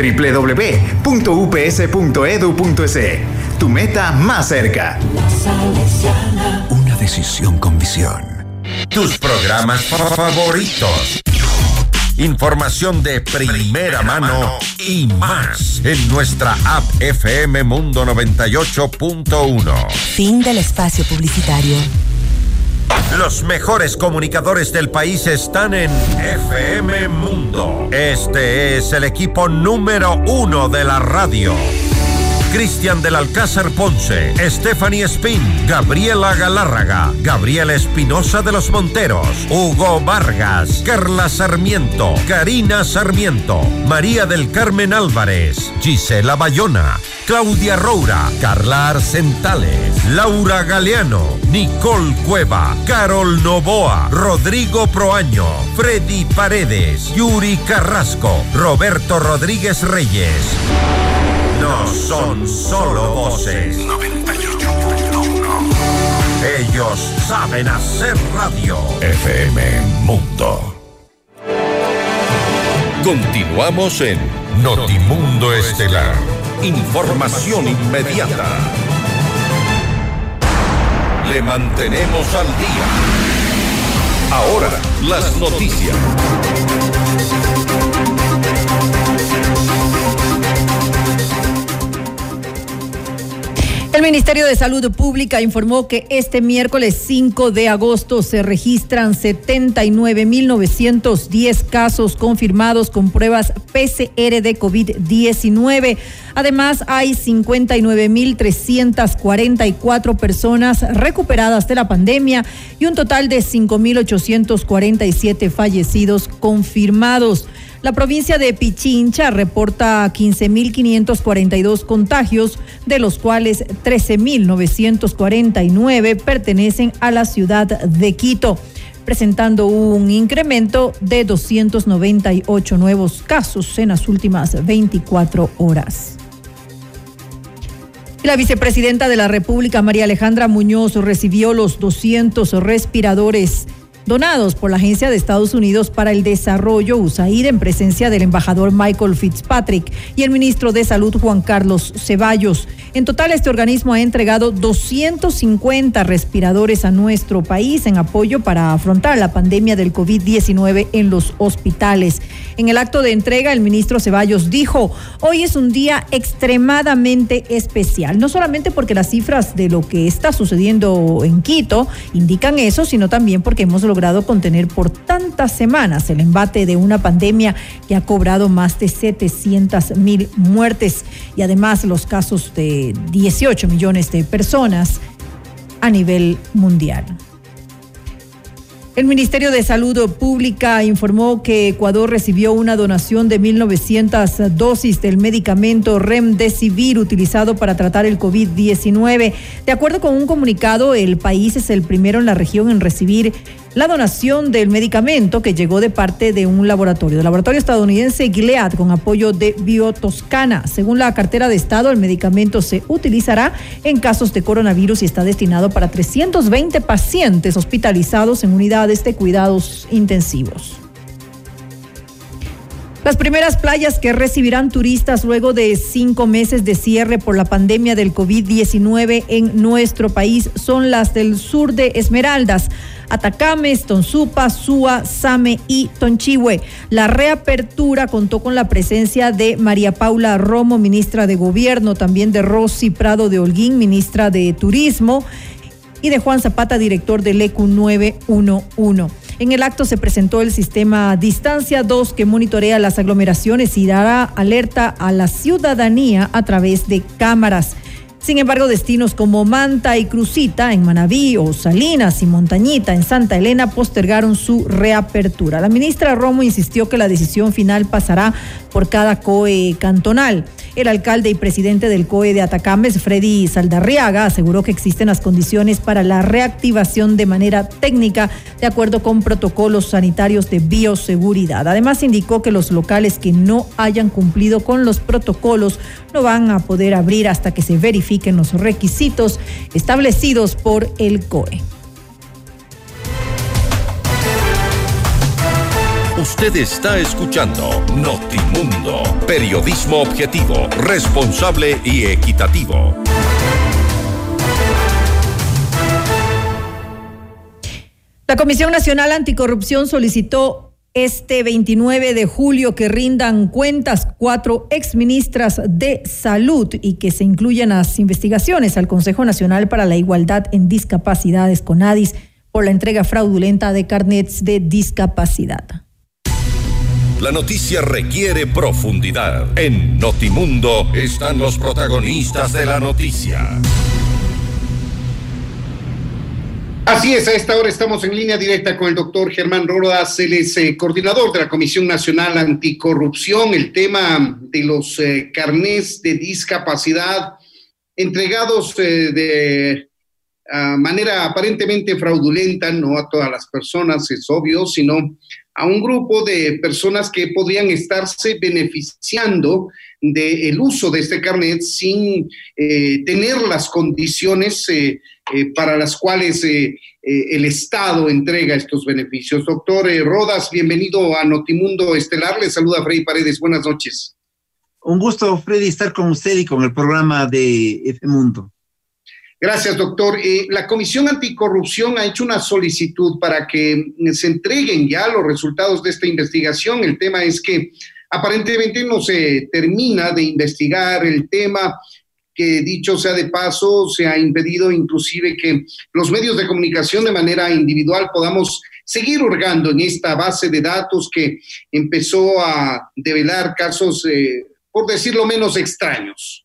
www.ups.edu.es. Tu meta más cerca. Una decisión con visión. Tus programas favoritos. Información de primera mano y más en nuestra app FM Mundo 98.1. Fin del espacio publicitario. Los mejores comunicadores del país están en FM Mundo. Este es el equipo número 1 de la radio. Cristian del Alcázar Ponce, Stephanie Espín, Gabriela Galárraga, Gabriela Espinosa de los Monteros, Hugo Vargas, Carla Sarmiento, Karina Sarmiento, María del Carmen Álvarez, Gisela Bayona, Claudia Roura, Carla Arcentales, Laura Galeano, Nicole Cueva, Carol Novoa, Rodrigo Proaño, Freddy Paredes, Yuri Carrasco, Roberto Rodríguez Reyes. No son solo voces. 98.1. Ellos saben hacer radio. FM Mundo. Continuamos en Notimundo Estelar. Información inmediata. Le mantenemos al día. Ahora, las noticias. El Ministerio de Salud Pública informó que este miércoles 5 de agosto se registran 79.910 casos confirmados con pruebas PCR de COVID-19. Además, hay 59.344 personas recuperadas de la pandemia y un total de 5.847 fallecidos confirmados. La provincia de Pichincha reporta 15.542 contagios, de los cuales 13.949 pertenecen a la ciudad de Quito, presentando un incremento de 298 nuevos casos en las últimas 24 horas. La vicepresidenta de la República, María Alejandra Muñoz, recibió los 200 respiradores donados por la Agencia de Estados Unidos para el Desarrollo, USAID, en presencia del embajador Michael Fitzpatrick y el ministro de Salud, Juan Carlos Ceballos. En total, este organismo ha entregado 250 respiradores a nuestro país en apoyo para afrontar la pandemia del COVID-19 en los hospitales. En el acto de entrega, el ministro Ceballos dijo: hoy es un día extremadamente especial, no solamente porque las cifras de lo que está sucediendo en Quito indican eso, sino también porque hemos logrado contener por tantas semanas el embate de una pandemia que ha cobrado más de 700,000 muertes y además los casos de 18 millones de personas a nivel mundial. El Ministerio de Salud Pública informó que Ecuador recibió una donación de 1.900 dosis del medicamento Remdesivir utilizado para tratar el COVID-19. De acuerdo con un comunicado, el país es el primero en la región en recibir la donación del medicamento que llegó de parte de un laboratorio, del laboratorio estadounidense Gilead, con apoyo de Biotoscana. Según la cartera de Estado, el medicamento se utilizará en casos de coronavirus y está destinado para 320 pacientes hospitalizados en unidades de cuidados intensivos. Las primeras playas que recibirán turistas luego de 5 meses de cierre por la pandemia del COVID-19 en nuestro país son las del sur de Esmeraldas, Atacames, Tonsupa, Sua, Same y Tonchihue. La reapertura contó con la presencia de María Paula Romo, ministra de Gobierno, también de Rosy Prado de Holguín, ministra de Turismo, y de Juan Zapata, director del ECU 911. En el acto se presentó el sistema Distancia 2 que monitorea las aglomeraciones y dará alerta a la ciudadanía a través de cámaras. Sin embargo, destinos como Manta y Crucita en Manabí o Salinas y Montañita en Santa Elena postergaron su reapertura. La ministra Romo insistió que la decisión final pasará por cada COE cantonal. El alcalde y presidente del COE de Atacames, Freddy Saldarriaga, aseguró que existen las condiciones para la reactivación de manera técnica de acuerdo con protocolos sanitarios de bioseguridad. Además, indicó que los locales que no hayan cumplido con los protocolos no van a poder abrir hasta que se verifiquen los requisitos establecidos por el COE. Usted está escuchando Notimundo, periodismo objetivo, responsable y equitativo. La Comisión Nacional Anticorrupción solicitó este 29 de julio que rindan cuentas 4 exministras de salud y que se incluyan las investigaciones al Consejo Nacional para la Igualdad en Discapacidades, CONADIS, por la entrega fraudulenta de carnets de discapacidad. La noticia requiere profundidad. En Notimundo están los protagonistas de la noticia. Así es, a esta hora estamos en línea directa con el doctor Germán Rodas, él es coordinador de la Comisión Nacional Anticorrupción. El tema de los carnés de discapacidad entregados de manera aparentemente fraudulenta, no a todas las personas, es obvio, sino a un grupo de personas que podrían estarse beneficiando del uso de este carnet sin tener las condiciones para las cuales el Estado entrega estos beneficios. Doctor Rodas, bienvenido a Notimundo Estelar. Le saluda Freddy Paredes. Buenas noches. Un gusto, Freddy, estar con usted y con el programa de F Mundo. Gracias, doctor. La Comisión Anticorrupción ha hecho una solicitud para que se entreguen ya los resultados de esta investigación. El tema es que aparentemente no se termina de investigar el tema, que dicho sea de paso, se ha impedido inclusive que los medios de comunicación de manera individual podamos seguir hurgando en esta base de datos que empezó a develar casos, por decirlo menos, extraños.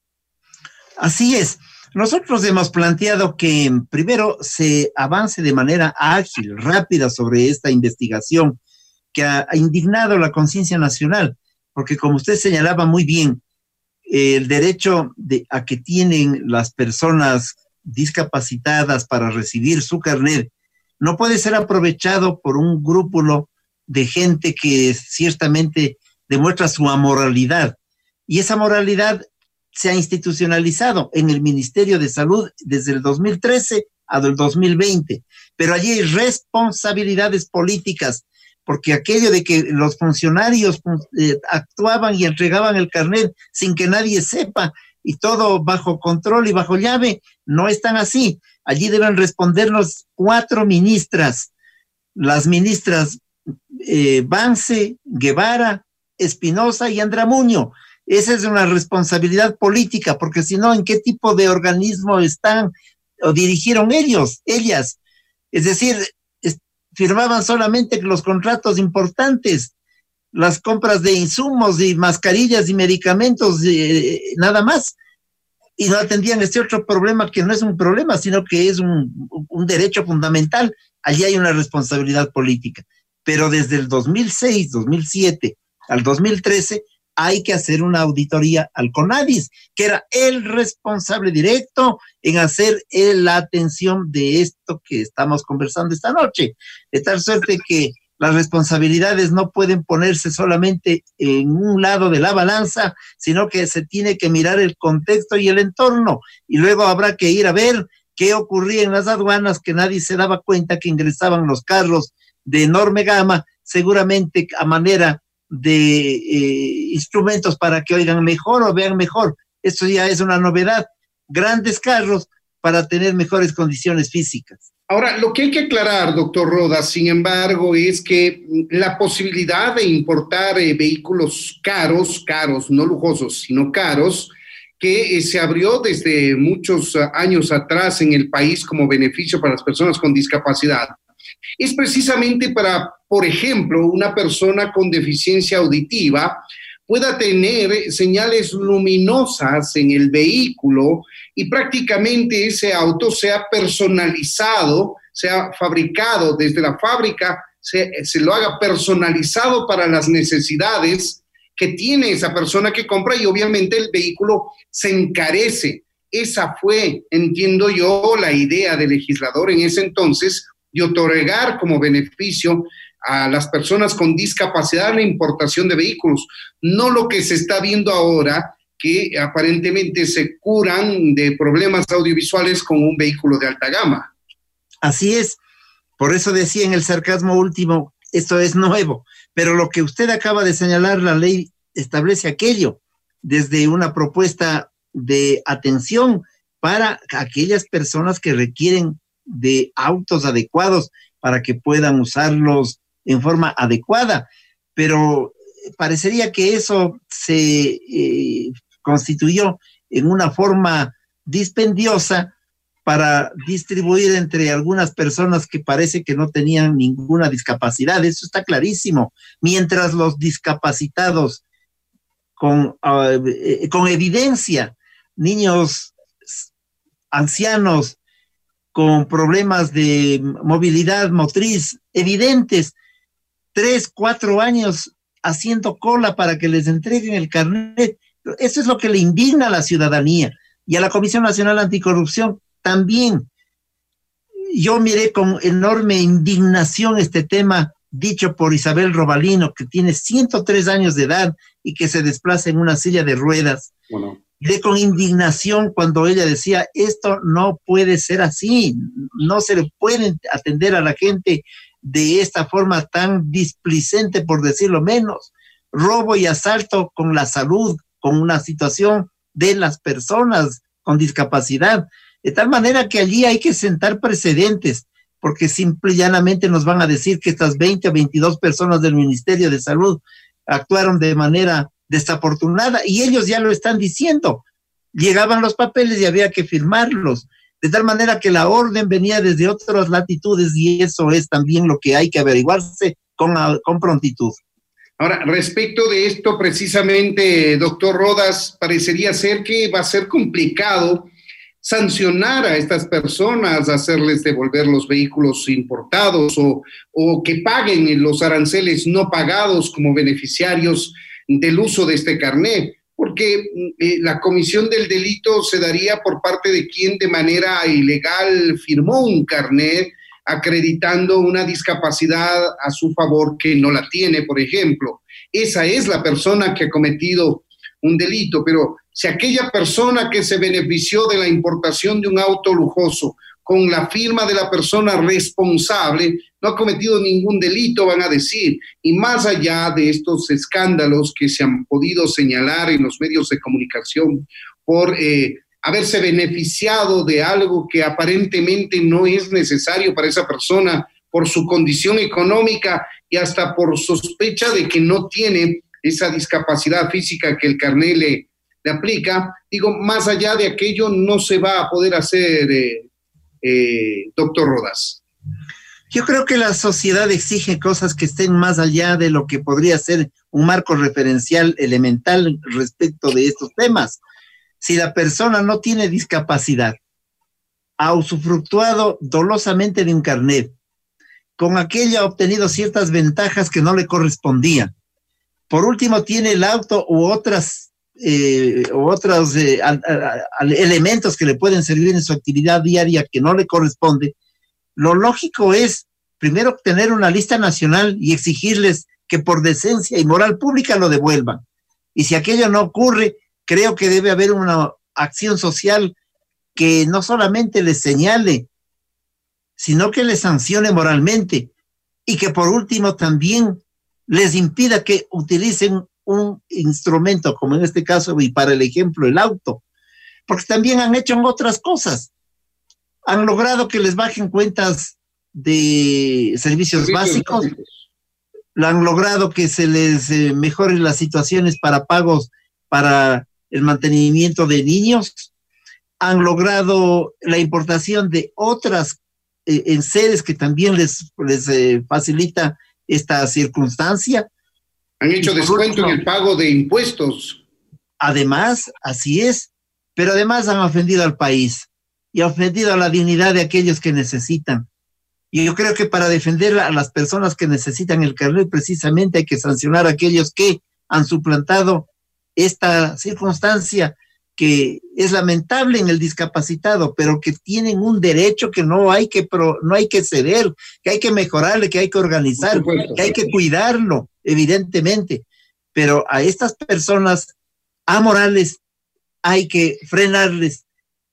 Así es. Nosotros hemos planteado que primero se avance de manera ágil, rápida sobre esta investigación que ha indignado la conciencia nacional, porque como usted señalaba muy bien, el derecho a que tienen las personas discapacitadas para recibir su carnet no puede ser aprovechado por un grupo de gente que ciertamente demuestra su amoralidad, y esa moralidad se ha institucionalizado en el Ministerio de Salud desde el 2013 al 2020, pero allí hay responsabilidades políticas, porque aquello de que los funcionarios actuaban y entregaban el carnet sin que nadie sepa y todo bajo control y bajo llave, no es tan así. Allí deben respondernos 4 ministras, las ministras Vance, Guevara, Espinosa y Andramuño. Esa es una responsabilidad política, porque si no, ¿en qué tipo de organismo están o dirigieron ellas? Es decir, firmaban solamente los contratos importantes, las compras de insumos y mascarillas y medicamentos, nada más, y no atendían este otro problema que no es un problema, sino que es un derecho fundamental. Allí hay una responsabilidad política. Pero desde el 2006, 2007 al 2013, hay que hacer una auditoría al CONADIS, que era el responsable directo en hacer la atención de esto que estamos conversando esta noche. De tal suerte que las responsabilidades no pueden ponerse solamente en un lado de la balanza, sino que se tiene que mirar el contexto y el entorno. Y luego habrá que ir a ver qué ocurría en las aduanas, que nadie se daba cuenta que ingresaban los carros de enorme gama, seguramente a manera de instrumentos para que oigan mejor o vean mejor. Esto ya es una novedad. Grandes carros para tener mejores condiciones físicas. Ahora, lo que hay que aclarar, doctor Rodas, sin embargo, es que la posibilidad de importar vehículos caros, no lujosos, sino caros, que se abrió desde muchos años atrás en el país como beneficio para las personas con discapacidad, es precisamente para, por ejemplo, una persona con deficiencia auditiva pueda tener señales luminosas en el vehículo y prácticamente ese auto sea personalizado, sea fabricado desde la fábrica, se lo haga personalizado para las necesidades que tiene esa persona que compra y obviamente el vehículo se encarece. Esa fue, entiendo yo, la idea del legislador en ese entonces de otorgar como beneficio a las personas con discapacidad la importación de vehículos, no lo que se está viendo ahora, que aparentemente se curan de problemas audiovisuales con un vehículo de alta gama. Así es, por eso decía en el sarcasmo último, esto es nuevo, pero lo que usted acaba de señalar, la ley establece aquello, desde una propuesta de atención para aquellas personas que requieren de autos adecuados para que puedan usarlos en forma adecuada, pero parecería que eso se constituyó en una forma dispendiosa para distribuir entre algunas personas que parece que no tenían ninguna discapacidad. Eso está clarísimo. Mientras los discapacitados con evidencia, niños, ancianos, con problemas de movilidad motriz evidentes, 3, 4 años haciendo cola para que les entreguen el carnet. Eso es lo que le indigna a la ciudadanía y a la Comisión Nacional Anticorrupción también. Yo miré con enorme indignación este tema dicho por Isabel Robalino, que tiene 103 años de edad y que se desplaza en una silla de ruedas. Bueno. Miré con indignación cuando ella decía, esto no puede ser así, no se le puede atender a la gente de esta forma tan displicente, por decirlo menos. Robo y asalto con la salud, con una situación de las personas con discapacidad, de tal manera que allí hay que sentar precedentes, porque simple y llanamente nos van a decir que estas 20 o 22 personas del Ministerio de Salud actuaron de manera desafortunada, y ellos ya lo están diciendo. Llegaban los papeles y había que firmarlos, de tal manera que la orden venía desde otras latitudes, y eso es también lo que hay que averiguarse con prontitud. Ahora, respecto de esto precisamente, doctor Rodas, parecería ser que va a ser complicado sancionar a estas personas, hacerles devolver los vehículos importados o que paguen los aranceles no pagados como beneficiarios del uso de este carnet, porque la comisión del delito se daría por parte de quien de manera ilegal firmó un carnet acreditando una discapacidad a su favor que no la tiene, por ejemplo. Esa es la persona que ha cometido un delito, pero si aquella persona que se benefició de la importación de un auto lujoso con la firma de la persona responsable no ha cometido ningún delito, van a decir, y más allá de estos escándalos que se han podido señalar en los medios de comunicación por haberse beneficiado de algo que aparentemente no es necesario para esa persona por su condición económica y hasta por sospecha de que no tiene esa discapacidad física que el carnet le aplica, digo, más allá de aquello no se va a poder hacer, doctor Rodas. Yo creo que la sociedad exige cosas que estén más allá de lo que podría ser un marco referencial elemental respecto de estos temas. Si la persona no tiene discapacidad, ha usufructuado dolosamente de un carnet, con aquello ha obtenido ciertas ventajas que no le correspondían, por último tiene el auto u otros elementos que le pueden servir en su actividad diaria que no le corresponde, lo lógico es primero tener una lista nacional y exigirles que por decencia y moral pública lo devuelvan. Y si aquello no ocurre, creo que debe haber una acción social que no solamente les señale, sino que les sancione moralmente y que por último también les impida que utilicen un instrumento, como en este caso, y para el ejemplo, el auto, porque también han hecho otras cosas. Han logrado que les bajen cuentas de servicios básicos, han logrado que se les mejoren las situaciones para pagos para el mantenimiento de niños, han logrado la importación de otras enseres que también les facilita esta circunstancia. Han hecho descuento en el pago de impuestos. Además, así es, pero además han ofendido al país y han ofendido a la dignidad de aquellos que necesitan. Y yo creo que para defender a las personas que necesitan el carnet, precisamente hay que sancionar a aquellos que han suplantado esta circunstancia que es lamentable en el discapacitado, pero que tienen un derecho que no hay que ceder, que hay que mejorarle, que hay que organizar, que hay que cuidarlo, evidentemente. Pero a estas personas amorales hay que frenarles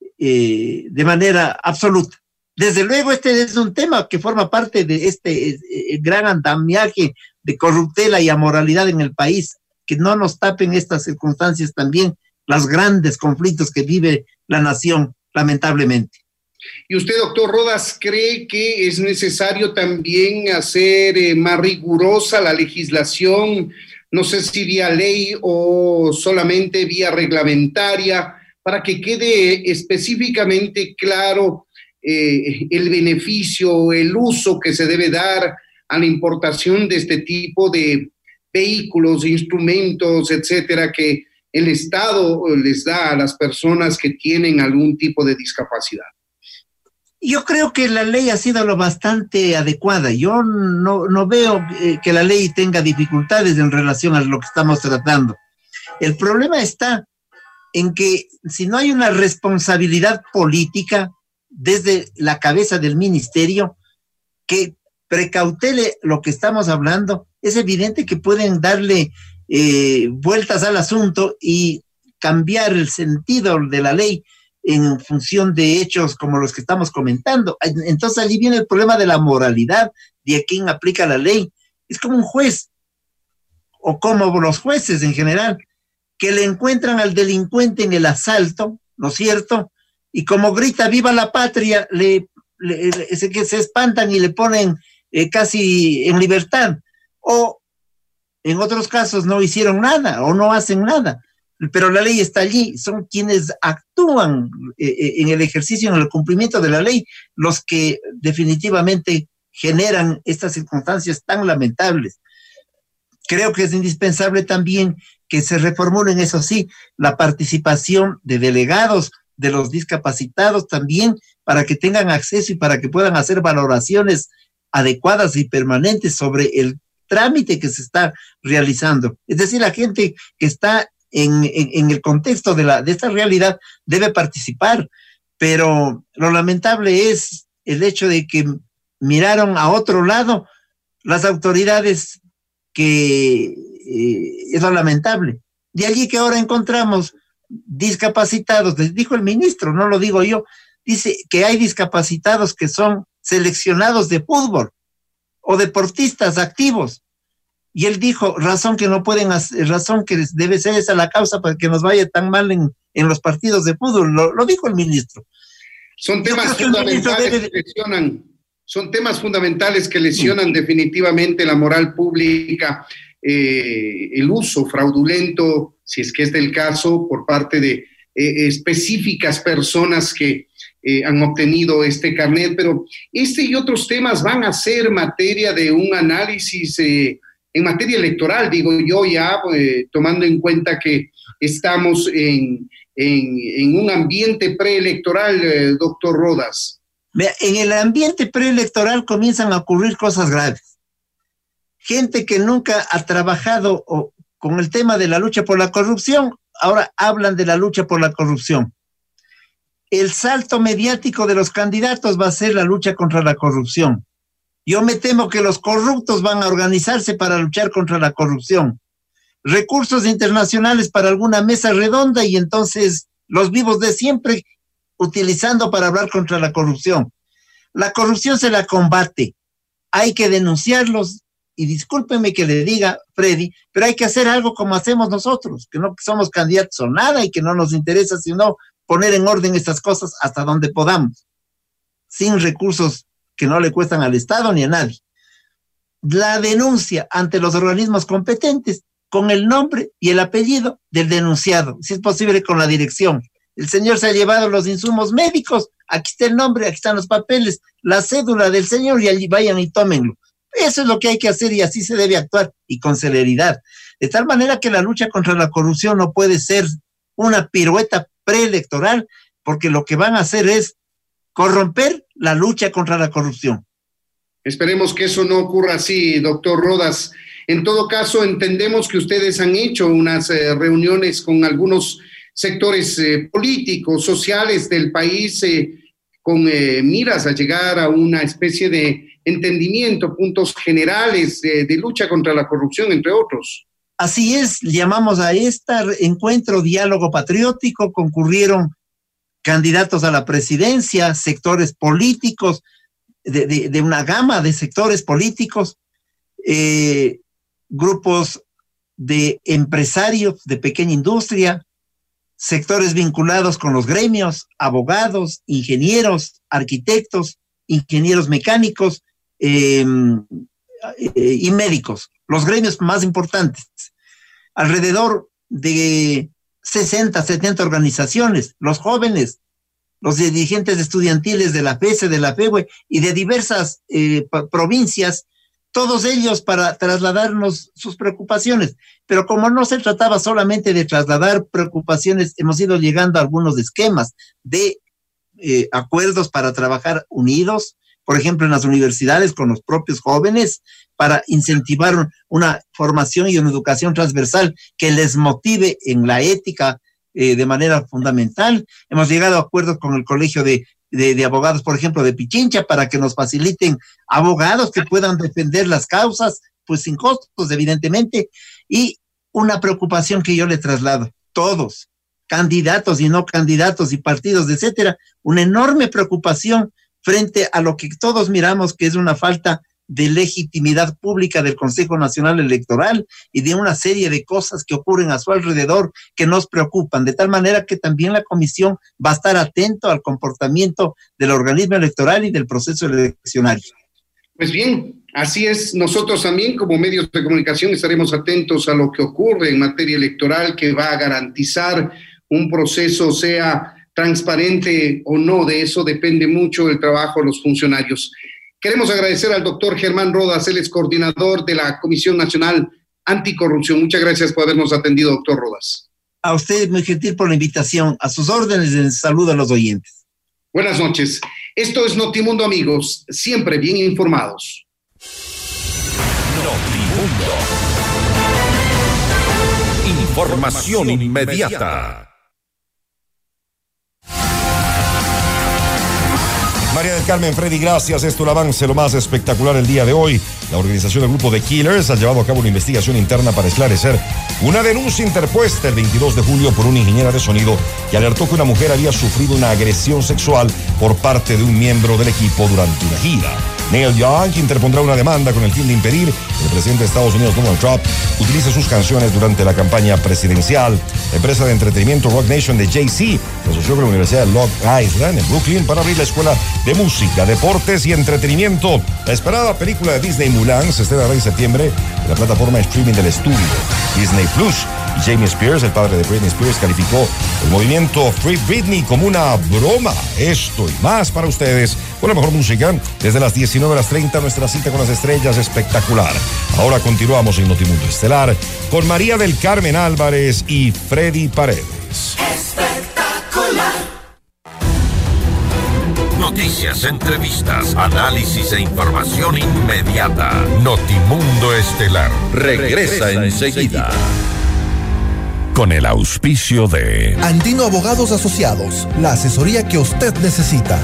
de manera absoluta. Desde luego, este es un tema que forma parte de este gran andamiaje de corruptela y amoralidad en el país, que no nos tapen estas circunstancias también, los grandes conflictos que vive la nación, lamentablemente. ¿Y usted, doctor Rodas, cree que es necesario también hacer más rigurosa la legislación, no sé si vía ley o solamente vía reglamentaria, para que quede específicamente claro el beneficio, el uso que se debe dar a la importación de este tipo de vehículos, instrumentos, etcétera, que el Estado les da a las personas que tienen algún tipo de discapacidad? Yo creo que la ley ha sido lo bastante adecuada. Yo no veo que la ley tenga dificultades en relación a lo que estamos tratando. El problema está en que si no hay una responsabilidad política desde la cabeza del ministerio que precautele lo que estamos hablando, es evidente que pueden darle vueltas al asunto y cambiar el sentido de la ley en función de hechos como los que estamos comentando. Entonces allí viene el problema de la moralidad de a quién aplica la ley. Es como un juez, o como los jueces en general, que le encuentran al delincuente en el asalto, ¿no es cierto? Y como grita "viva la patria", se espantan y le ponen casi en libertad. O en otros casos no hicieron nada o no hacen nada, pero la ley está allí. Son quienes actúan en el ejercicio, en el cumplimiento de la ley, los que definitivamente generan estas circunstancias tan lamentables. Creo que es indispensable también que se reformulen, eso sí, la participación de delegados de los discapacitados también, para que tengan acceso y para que puedan hacer valoraciones adecuadas y permanentes sobre el trámite que se está realizando. Es decir, la gente que está en el contexto de esta realidad debe participar, pero lo lamentable es el hecho de que miraron a otro lado las autoridades, que es lo lamentable. De allí que ahora encontramos discapacitados, les dijo el ministro, no lo digo yo, dice que hay discapacitados que son seleccionados de fútbol o deportistas activos. Y él dijo, razón que no pueden hacer, razón que debe ser esa la causa para que nos vaya tan mal en los partidos de fútbol. Lo dijo el ministro. Son temas fundamentales que lesionan definitivamente la moral pública, el uso fraudulento, si es que es del caso, por parte de específicas personas que han obtenido este carnet, pero este y otros temas van a ser materia de un análisis en materia electoral, digo yo, ya tomando en cuenta que estamos en un ambiente preelectoral, doctor Rodas. En el ambiente preelectoral comienzan a ocurrir cosas graves. Gente que nunca ha trabajado con el tema de la lucha por la corrupción, ahora hablan de la lucha por la corrupción. El salto mediático de los candidatos va a ser la lucha contra la corrupción. Yo me temo que los corruptos van a organizarse para luchar contra la corrupción. Recursos internacionales para alguna mesa redonda y entonces los vivos de siempre utilizando para hablar contra la corrupción. La corrupción se la combate. Hay que denunciarlos y discúlpeme que le diga, Freddy, pero hay que hacer algo como hacemos nosotros, que no somos candidatos a nada y que no nos interesa sino poner en orden estas cosas hasta donde podamos, sin recursos que no le cuestan al Estado ni a nadie. La denuncia ante los organismos competentes con el nombre y el apellido del denunciado, si es posible con la dirección. El señor se ha llevado los insumos médicos, aquí está el nombre, aquí están los papeles, la cédula del señor y allí vayan y tómenlo. Eso es lo que hay que hacer y así se debe actuar y con celeridad. De tal manera que la lucha contra la corrupción no puede ser una pirueta preelectoral, porque lo que van a hacer es corromper la lucha contra la corrupción. Esperemos que eso no ocurra así, doctor Rodas. En todo caso, entendemos que ustedes han hecho unas reuniones con algunos sectores políticos, sociales del país, con miras a llegar a una especie de entendimiento, puntos generales de lucha contra la corrupción, entre otros. Así es, llamamos a este encuentro diálogo patriótico, concurrieron candidatos a la presidencia, sectores políticos, de una gama de sectores políticos, grupos de empresarios de pequeña industria, sectores vinculados con los gremios, abogados, ingenieros, arquitectos, ingenieros mecánicos y médicos, los gremios más importantes. Alrededor de 60, 70 organizaciones, los jóvenes, los dirigentes estudiantiles de la FESE, de la FEWE y de diversas provincias, todos ellos para trasladarnos sus preocupaciones. Pero como no se trataba solamente de trasladar preocupaciones, hemos ido llegando a algunos esquemas de acuerdos para trabajar unidos, por ejemplo, en las universidades con los propios jóvenes, para incentivar una formación y una educación transversal que les motive en la ética de manera fundamental. Hemos llegado a acuerdos con el Colegio de Abogados, por ejemplo, de Pichincha, para que nos faciliten abogados que puedan defender las causas, pues sin costos, evidentemente. Y una preocupación que yo le traslado, todos, candidatos y no candidatos y partidos, etcétera, una enorme preocupación frente a lo que todos miramos que es una falta de legitimidad pública del Consejo Nacional Electoral y de una serie de cosas que ocurren a su alrededor que nos preocupan, de tal manera que también la comisión va a estar atento al comportamiento del organismo electoral y del proceso eleccionario. Pues bien, así es. Nosotros también como medios de comunicación estaremos atentos a lo que ocurre en materia electoral, que va a garantizar un proceso, sea transparente o no. De eso depende mucho el trabajo de los funcionarios. Queremos agradecer al doctor Germán Rodas, él es coordinador de la Comisión Nacional Anticorrupción. Muchas gracias por habernos atendido, doctor Rodas. A usted, muy gentil por la invitación. A sus órdenes, les saludo a los oyentes. Buenas noches. Esto es Notimundo, amigos, siempre bien informados. Notimundo. Información inmediata. María del Carmen, Freddy, gracias. Esto es el avance, lo más espectacular el día de hoy. La organización del grupo The Killers ha llevado a cabo una investigación interna para esclarecer una denuncia interpuesta el 22 de julio por una ingeniera de sonido que alertó que una mujer había sufrido una agresión sexual por parte de un miembro del equipo durante una gira. Neil Young interpondrá una demanda con el fin de impedir que el presidente de Estados Unidos, Donald Trump, utilice sus canciones durante la campaña presidencial. La empresa de entretenimiento Rock Nation de Jay-Z se asoció con la Universidad de Long Island en Brooklyn para abrir la escuela de música, deportes y entretenimiento. La esperada película de Disney Mulan se estrenará en septiembre en la plataforma de streaming del estudio Disney Plus. Y Jamie Spears, el padre de Britney Spears, calificó el movimiento Free Britney como una broma. Esto y más para ustedes con la mejor música desde las 19:30, nuestra cita con las estrellas espectacular. Ahora continuamos en Notimundo Estelar con María del Carmen Álvarez y Freddy Paredes. Espectacular. Noticias, entrevistas, análisis e información inmediata. Notimundo Estelar regresa enseguida. Con el auspicio de Andino Abogados Asociados, la asesoría que usted necesita.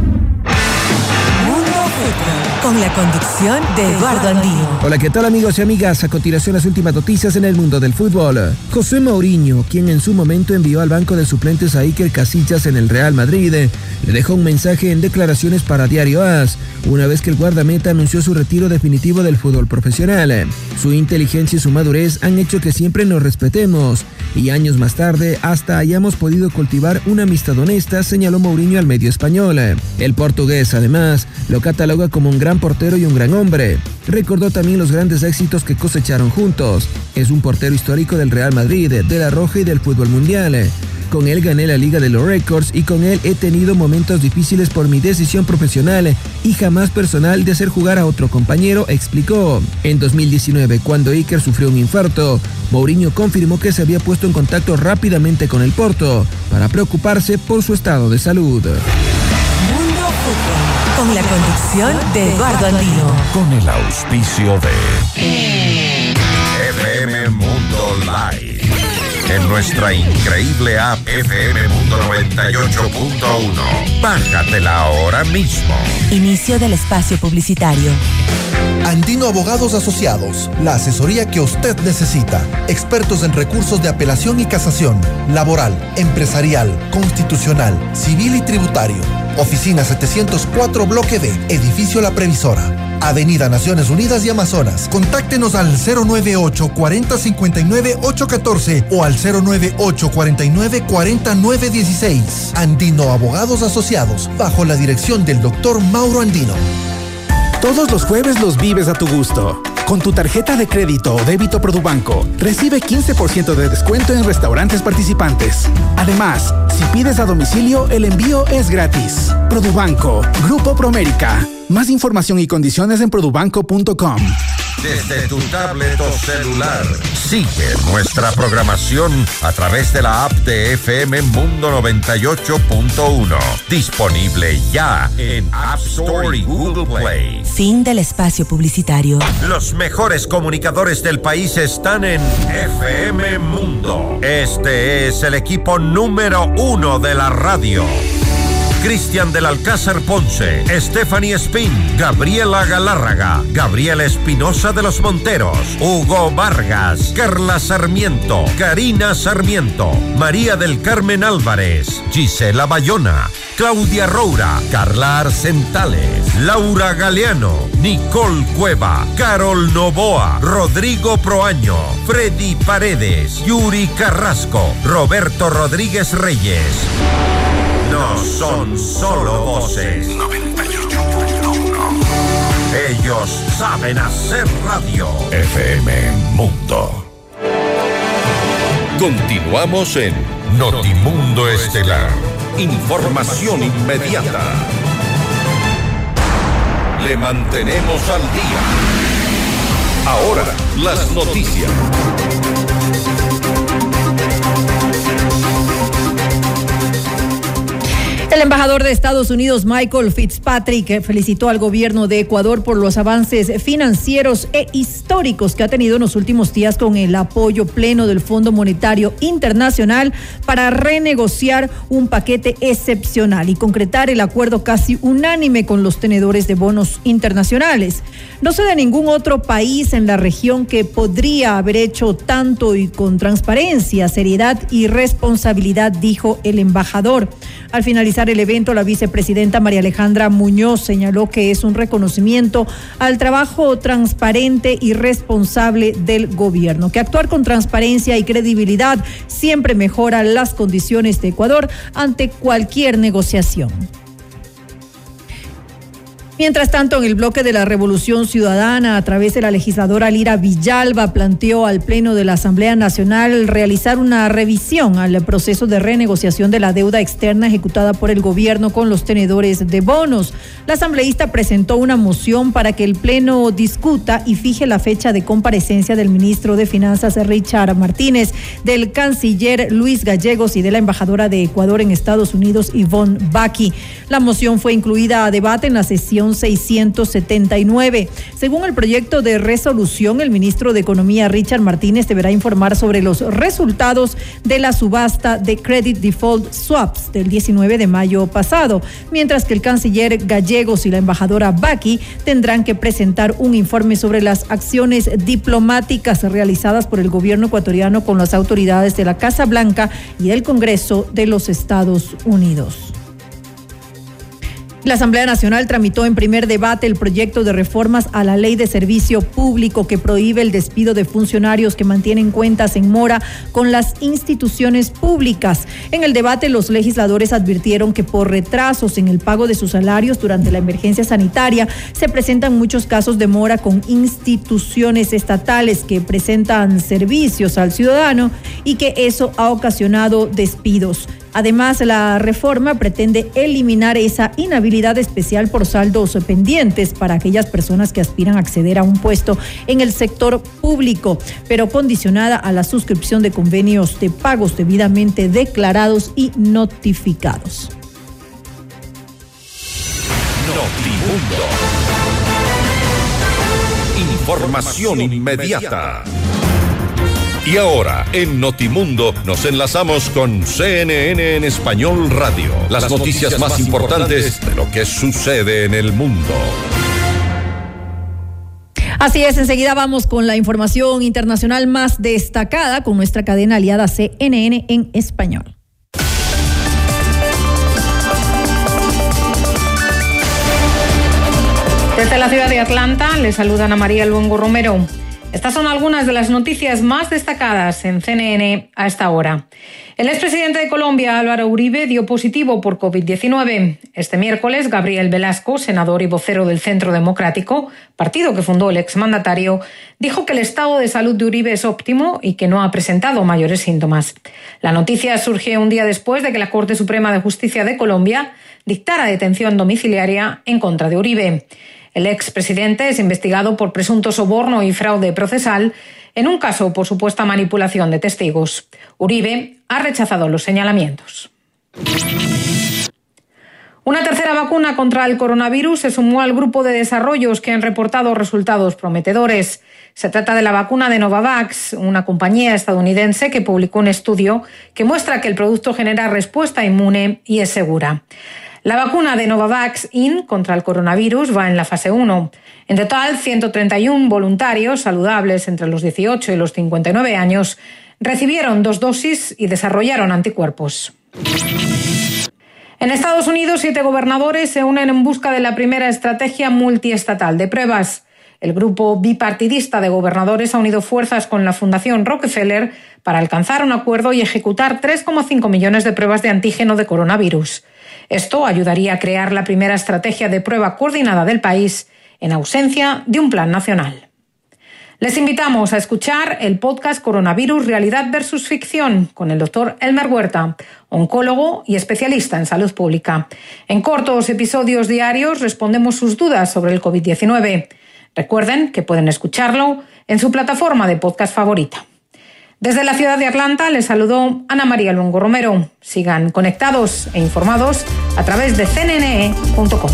Con la conducción de Eduardo Andino. Hola, ¿qué tal amigos y amigas? A continuación las últimas noticias en el mundo del fútbol. José Mourinho, quien en su momento envió al banco de suplentes a Iker Casillas en el Real Madrid, le dejó un mensaje en declaraciones para Diario AS, una vez que el guardameta anunció su retiro definitivo del fútbol profesional. Su inteligencia y su madurez han hecho que siempre nos respetemos y años más tarde hasta hayamos podido cultivar una amistad honesta, señaló Mourinho al medio español. El portugués, además, lo cataloga como un gran portero y un gran hombre. Recordó también los grandes éxitos que cosecharon juntos. Es un portero histórico del Real Madrid, de la Roja y del fútbol mundial. Con él gané la Liga de los Récords y con él he tenido momentos difíciles por mi decisión profesional y jamás personal de hacer jugar a otro compañero, explicó. En 2019, cuando Iker sufrió un infarto, Mourinho confirmó que se había puesto en contacto rápidamente con el Porto para preocuparse por su estado de salud. Mundo Fútbol, con la conducción de Eduardo Andino. Con el auspicio de FM Mundo Live. En nuestra increíble app FM Mundo 98.1. Bájatela ahora mismo. Inicio del espacio publicitario. Andino Abogados Asociados, la asesoría que usted necesita. Expertos en recursos de apelación y casación, laboral, empresarial, constitucional, civil y tributario. Oficina 704 Bloque D, Edificio La Previsora. Avenida Naciones Unidas y Amazonas. Contáctenos al 098 40 59 814 o al 098 49 49 16. Andino Abogados Asociados, bajo la dirección del Dr. Mauro Andino. Todos los jueves los vives a tu gusto. Con tu tarjeta de crédito o débito Produbanco, recibe 15% de descuento en restaurantes participantes. Además, si pides a domicilio, el envío es gratis. Produbanco, Grupo Promérica. Más información y condiciones en produbanco.com. Desde tu tablet o celular, sigue nuestra programación a través de la app de FM Mundo 98.1. Disponible ya en App Store y Google Play. Fin del espacio publicitario. Los mejores comunicadores del país están en FM Mundo. Este es el equipo número 1 de la radio. Cristian del Alcázar Ponce, Stephanie Espín, Gabriela Galárraga, Gabriela Espinosa de los Monteros, Hugo Vargas, Carla Sarmiento, Karina Sarmiento, María del Carmen Álvarez, Gisela Bayona, Claudia Roura, Carla Arcentales, Laura Galeano, Nicole Cueva, Carol Novoa, Rodrigo Proaño, Freddy Paredes, Yuri Carrasco, Roberto Rodríguez Reyes. No son solo voces. 98.1. Ellos saben hacer radio. FM Mundo. Continuamos en Notimundo Estelar. Información inmediata. Le mantenemos al día. Ahora, las noticias. El embajador de Estados Unidos, Michael Fitzpatrick, felicitó al gobierno de Ecuador por los avances financieros e históricos que ha tenido en los últimos días con el apoyo pleno del Fondo Monetario Internacional para renegociar un paquete excepcional y concretar el acuerdo casi unánime con los tenedores de bonos internacionales. No sé de ningún otro país en la región que podría haber hecho tanto y con transparencia, seriedad y responsabilidad, dijo el embajador. Al finalizar el evento, la vicepresidenta María Alejandra Muñoz señaló que es un reconocimiento al trabajo transparente y responsable del gobierno, que actuar con transparencia y credibilidad siempre mejora las condiciones de Ecuador ante cualquier negociación. Mientras tanto, en el bloque de la Revolución Ciudadana, a través de la legisladora Lira Villalba, planteó al Pleno de la Asamblea Nacional realizar una revisión al proceso de renegociación de la deuda externa ejecutada por el gobierno con los tenedores de bonos. La asambleísta presentó una moción para que el Pleno discuta y fije la fecha de comparecencia del ministro de Finanzas Richard Martínez, del canciller Luis Gallegos y de la embajadora de Ecuador en Estados Unidos, Ivonne Baki. La moción fue incluida a debate en la sesión 679. Según el proyecto de resolución, el ministro de Economía, Richard Martínez, deberá informar sobre los resultados de la subasta de Credit Default Swaps del 19 de mayo pasado, mientras que el canciller Gallegos y la embajadora Baki tendrán que presentar un informe sobre las acciones diplomáticas realizadas por el gobierno ecuatoriano con las autoridades de la Casa Blanca y el Congreso de los Estados Unidos. La Asamblea Nacional tramitó en primer debate el proyecto de reformas a la Ley de Servicio Público que prohíbe el despido de funcionarios que mantienen cuentas en mora con las instituciones públicas. En el debate, los legisladores advirtieron que por retrasos en el pago de sus salarios durante la emergencia sanitaria se presentan muchos casos de mora con instituciones estatales que presentan servicios al ciudadano y que eso ha ocasionado despidos. Además, la reforma pretende eliminar esa inhabilidad especial por saldos pendientes para aquellas personas que aspiran a acceder a un puesto en el sector público, pero condicionada a la suscripción de convenios de pagos debidamente declarados y notificados. Notimundo. Información inmediata. Y ahora, en Notimundo, nos enlazamos con CNN en Español Radio. Las noticias más importantes de lo que sucede en el mundo. Así es, enseguida vamos con la información internacional más destacada con nuestra cadena aliada CNN en Español. Desde la ciudad de Atlanta, le saluda Ana María Luengo Romero. Estas son algunas de las noticias más destacadas en CNN a esta hora. El expresidente de Colombia, Álvaro Uribe, dio positivo por COVID-19. Este miércoles, Gabriel Velasco, senador y vocero del Centro Democrático, partido que fundó el exmandatario, dijo que el estado de salud de Uribe es óptimo y que no ha presentado mayores síntomas. La noticia surge un día después de que la Corte Suprema de Justicia de Colombia dictara detención domiciliaria en contra de Uribe. El expresidente es investigado por presunto soborno y fraude procesal en un caso por supuesta manipulación de testigos. Uribe ha rechazado los señalamientos. Una tercera vacuna contra el coronavirus se sumó al grupo de desarrollos que han reportado resultados prometedores. Se trata de la vacuna de Novavax, una compañía estadounidense que publicó un estudio que muestra que el producto genera respuesta inmune y es segura. La vacuna de Novavax IN contra el coronavirus va en la fase 1. En total, 131 voluntarios saludables entre los 18 y los 59 años recibieron 2 dosis y desarrollaron anticuerpos. En Estados Unidos, 7 gobernadores se unen en busca de la primera estrategia multiestatal de pruebas. El grupo bipartidista de gobernadores ha unido fuerzas con la Fundación Rockefeller para alcanzar un acuerdo y ejecutar 3,5 millones de pruebas de antígeno de coronavirus. Esto ayudaría a crear la primera estrategia de prueba coordinada del país en ausencia de un plan nacional. Les invitamos a escuchar el podcast Coronavirus, Realidad versus Ficción con el doctor Elmer Huerta, oncólogo y especialista en salud pública. En cortos episodios diarios respondemos sus dudas sobre el COVID-19. Recuerden que pueden escucharlo en su plataforma de podcast favorita. Desde la ciudad de Atlanta les saludó Ana María Luengo Romero. Sigan conectados e informados a través de cnne.com.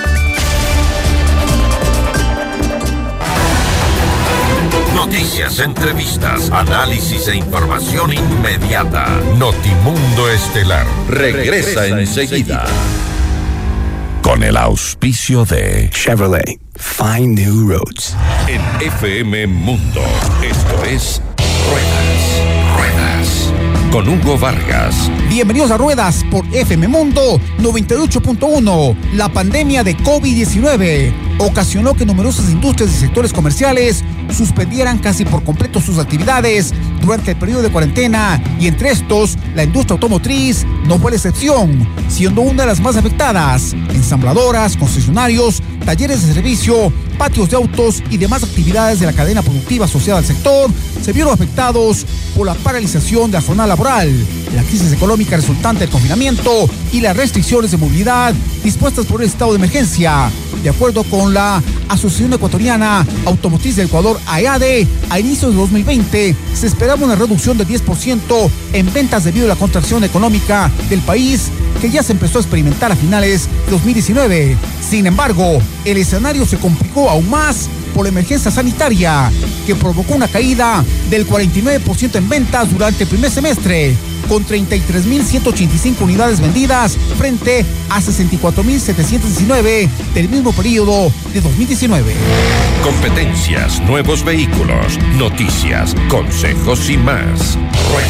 Noticias, entrevistas, análisis e información inmediata. Notimundo Estelar regresa enseguida. Con el auspicio de Chevrolet, Find New Roads. En FM Mundo, esto es Ruedas. Con Hugo Vargas. Bienvenidos a Ruedas por FM Mundo 98.1. La pandemia de COVID-19 ocasionó que numerosas industrias y sectores comerciales suspendieran casi por completo sus actividades durante el periodo de cuarentena, y entre estos, la industria automotriz no fue la excepción, siendo una de las más afectadas. Ensambladoras, concesionarios, talleres de servicio, patios de autos y demás actividades de la cadena productiva asociada al sector se vieron afectados por la paralización de la jornada laboral, la crisis económica resultante del confinamiento y las restricciones de movilidad dispuestas por el estado de emergencia. De acuerdo con la Asociación Ecuatoriana Automotriz del Ecuador, AEADE, a inicios de 2020 se esperaba una reducción del 10% en ventas debido a la contracción económica del país que ya se empezó a experimentar a finales de 2019. Sin embargo, el escenario se complicó aún más por la emergencia sanitaria, que provocó una caída del 49% en ventas durante el primer semestre, con 33.185 unidades vendidas frente a 64.719 del mismo periodo de 2019. Competencias, nuevos vehículos, noticias, consejos y más.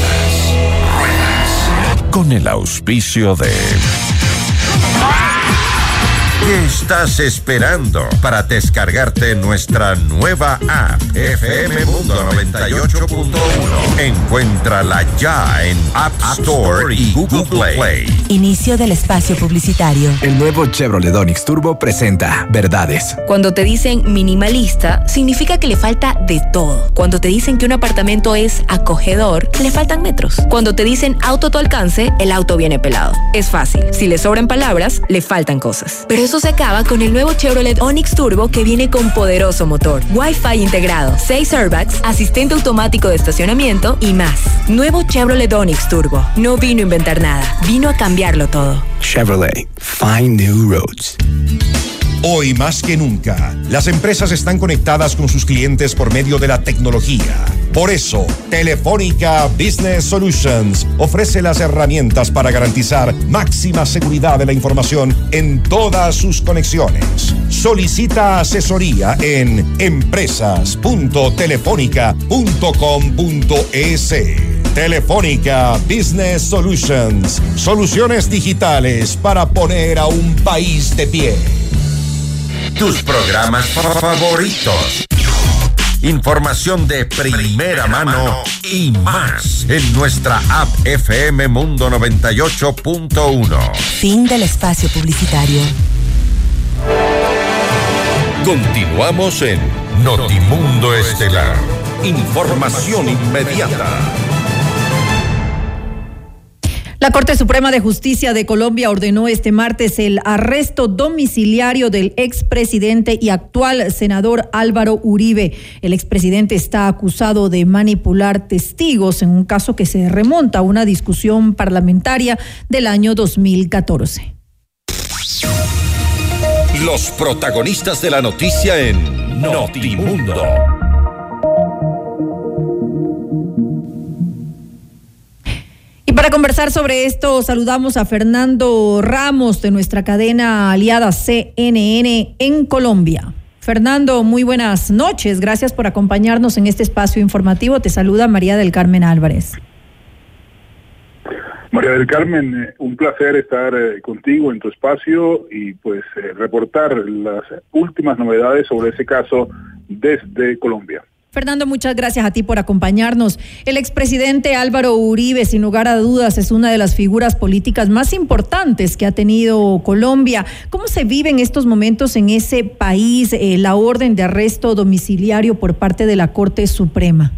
Ruedas. Con el auspicio de... ¿Qué estás esperando para descargarte nuestra nueva app FM Mundo 98.1? Encuéntrala ya en App Store y Google Play. Inicio del espacio publicitario. El nuevo Chevrolet Onix Turbo presenta verdades. Cuando te dicen minimalista, significa que le falta de todo. Cuando te dicen que un apartamento es acogedor, le faltan metros. Cuando te dicen auto a tu alcance, el auto viene pelado. Es fácil. Si le sobran palabras, le faltan cosas. Pero eso se acaba con el nuevo Chevrolet Onix Turbo, que viene con poderoso motor, Wi-Fi integrado, 6 airbags, asistente automático de estacionamiento y más. Nuevo Chevrolet Onix Turbo. No vino a inventar nada, vino a cambiarlo todo. Chevrolet, find new roads. Hoy más que nunca, las empresas están conectadas con sus clientes por medio de la tecnología. Por eso, Telefónica Business Solutions ofrece las herramientas para garantizar máxima seguridad de la información en todas sus conexiones. Solicita asesoría en empresas.telefonica.com.es. Telefónica Business Solutions. Soluciones digitales para poner a un país de pie. Tus programas favoritos. Información de primera mano y más en nuestra app FM Mundo 98.1. Fin del espacio publicitario. Continuamos en Notimundo Estelar. Información inmediata. La Corte Suprema de Justicia de Colombia ordenó este martes el arresto domiciliario del expresidente y actual senador Álvaro Uribe. El expresidente está acusado de manipular testigos en un caso que se remonta a una discusión parlamentaria del año 2014. Los protagonistas de la noticia en Notimundo. Y para conversar sobre esto, saludamos a Fernando Ramos de nuestra cadena aliada CNN en Colombia. Fernando, muy buenas noches. Gracias por acompañarnos en este espacio informativo. Te saluda María del Carmen Álvarez. María del Carmen, un placer estar contigo en tu espacio y pues reportar las últimas novedades sobre ese caso desde Colombia. Fernando, muchas gracias a ti por acompañarnos. El expresidente Álvaro Uribe, sin lugar a dudas, es una de las figuras políticas más importantes que ha tenido Colombia. ¿Cómo se vive en estos momentos en ese país la orden de arresto domiciliario por parte de la Corte Suprema?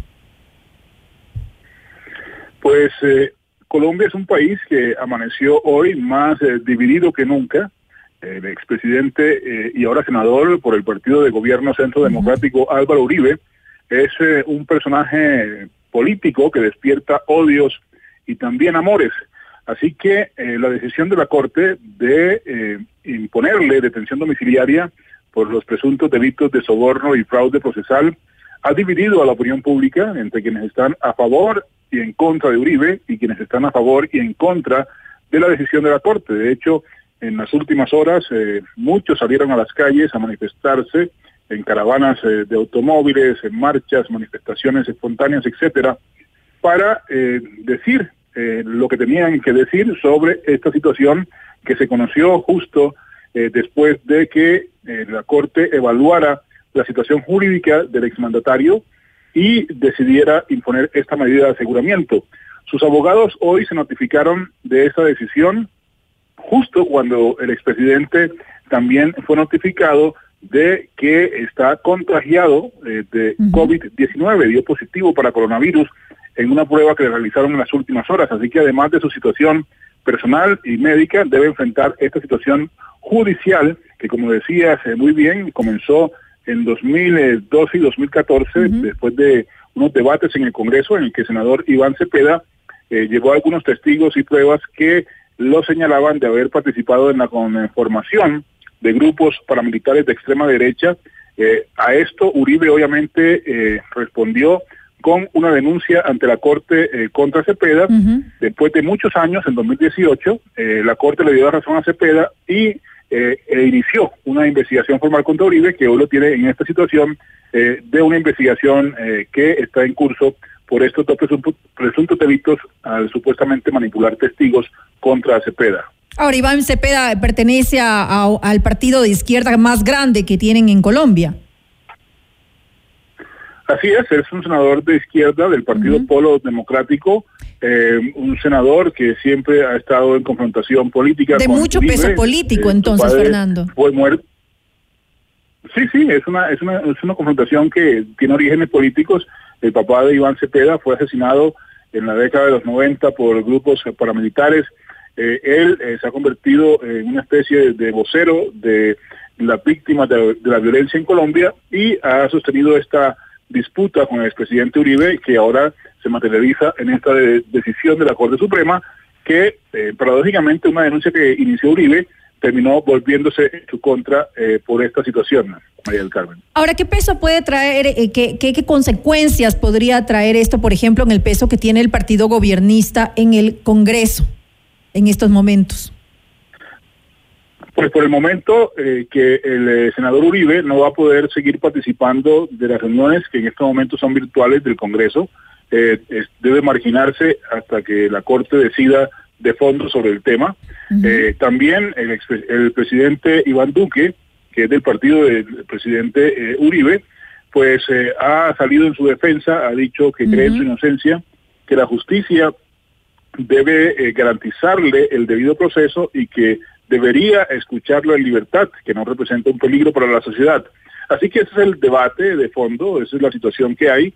Pues Colombia es un país que amaneció hoy más dividido que nunca. El expresidente y ahora senador por el partido de gobierno Centro Democrático, Álvaro Uribe, es un personaje político que despierta odios y también amores. Así que la decisión de la Corte de imponerle detención domiciliaria por los presuntos delitos de soborno y fraude procesal ha dividido a la opinión pública entre quienes están a favor y en contra de Uribe y quienes están a favor y en contra de la decisión de la Corte. De hecho, en las últimas horas muchos salieron a las calles a manifestarse en caravanas de automóviles, en marchas, manifestaciones espontáneas, etcétera, para decir lo que tenían que decir sobre esta situación que se conoció justo después de que la Corte evaluara la situación jurídica del exmandatario y decidiera imponer esta medida de aseguramiento. Sus abogados hoy se notificaron de esa decisión justo cuando el expresidente también fue notificado de que está contagiado de COVID-19, dio positivo para coronavirus en una prueba que le realizaron en las últimas horas. Así que además de su situación personal y médica, debe enfrentar esta situación judicial que, como decías muy bien, comenzó en 2012 y 2014, después de unos debates en el Congreso en el que el senador Iván Cepeda llevó algunos testigos y pruebas que lo señalaban de haber participado en la conformación de grupos paramilitares de extrema derecha. A esto Uribe obviamente respondió con una denuncia ante la Corte contra Cepeda. Después de muchos años, en 2018, la Corte le dio la razón a Cepeda y inició una investigación formal contra Uribe, que hoy lo tiene en esta situación de una investigación que está en curso por estos dos presuntos delitos al supuestamente manipular testigos contra Cepeda. Ahora, Iván Cepeda pertenece al partido de izquierda más grande que tienen en Colombia. Así es un senador de izquierda del partido Polo Democrático, un senador que siempre ha estado en confrontación política. De con mucho Uribe. peso político, entonces, Fernando. Fue muerto. Sí, es una confrontación que tiene orígenes políticos. El papá de Iván Cepeda fue asesinado en la década de los 90 por grupos paramilitares. Él se ha convertido en una especie de vocero de las víctimas de la violencia en Colombia y ha sostenido esta disputa con el expresidente Uribe, que ahora se materializa en esta decisión de la Corte Suprema, que paradójicamente una denuncia que inició Uribe terminó volviéndose en su contra por esta situación, María del Carmen. Ahora, ¿qué peso puede traer, qué consecuencias podría traer esto, por ejemplo, en el peso que tiene el partido gobiernista en el Congreso en estos momentos? Pues por el momento que el senador Uribe no va a poder seguir participando de las reuniones que en estos momentos son virtuales del Congreso. Debe marginarse hasta que la Corte decida de fondo sobre el tema. También el presidente Iván Duque, que es del partido del presidente Uribe, pues ha salido en su defensa, ha dicho que cree en su inocencia, que la justicia debe garantizarle el debido proceso y que debería escucharlo en libertad, que no representa un peligro para la sociedad. Así que ese es el debate de fondo, esa es la situación que hay.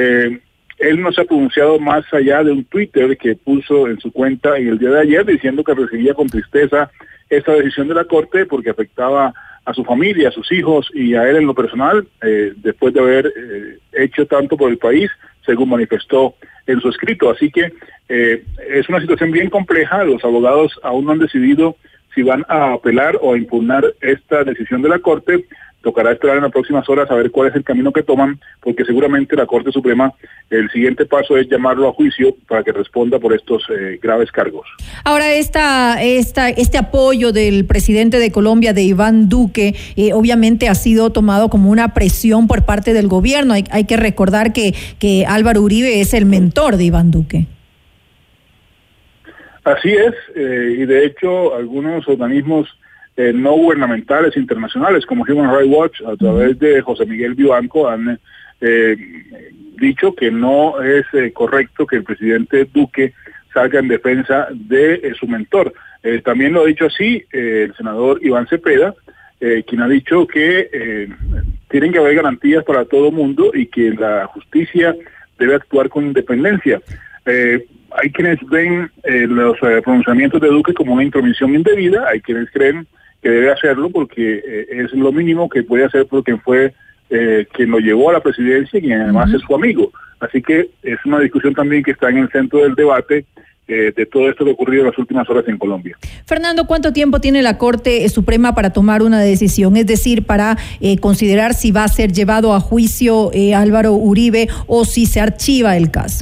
Él no se ha pronunciado más allá de un Twitter que puso en su cuenta en el día de ayer diciendo que recibía con tristeza esta decisión de la Corte porque afectaba a su familia, a sus hijos y a él en lo personal, después de haber hecho tanto por el país, según manifestó en su escrito. Así que es una situación bien compleja. Los abogados aún no han decidido si van a apelar o a impugnar esta decisión de la Corte. Tocará esperar en las próximas horas a ver cuál es el camino que toman, porque seguramente la Corte Suprema, el siguiente paso es llamarlo a juicio para que responda por estos graves cargos. Ahora, este apoyo del presidente de Colombia, de Iván Duque, obviamente ha sido tomado como una presión por parte del gobierno. Hay que recordar que Álvaro Uribe es el mentor de Iván Duque. Así es, y de hecho algunos organismos no gubernamentales internacionales como Human Rights Watch, a través de José Miguel Vivanco, han dicho que no es correcto que el presidente Duque salga en defensa de su mentor. También lo ha dicho así el senador Iván Cepeda, quien ha dicho que tienen que haber garantías para todo mundo y que la justicia debe actuar con independencia. Hay quienes ven los pronunciamientos de Duque como una intromisión indebida, hay quienes creen que debe hacerlo porque es lo mínimo que puede hacer por quien fue quien lo llevó a la presidencia y quien además es su amigo. Así que es una discusión también que está en el centro del debate de todo esto que ha ocurrido en las últimas horas en Colombia. Fernando, ¿cuánto tiempo tiene la Corte Suprema para tomar una decisión? Es decir, para considerar si va a ser llevado a juicio Álvaro Uribe o si se archiva el caso.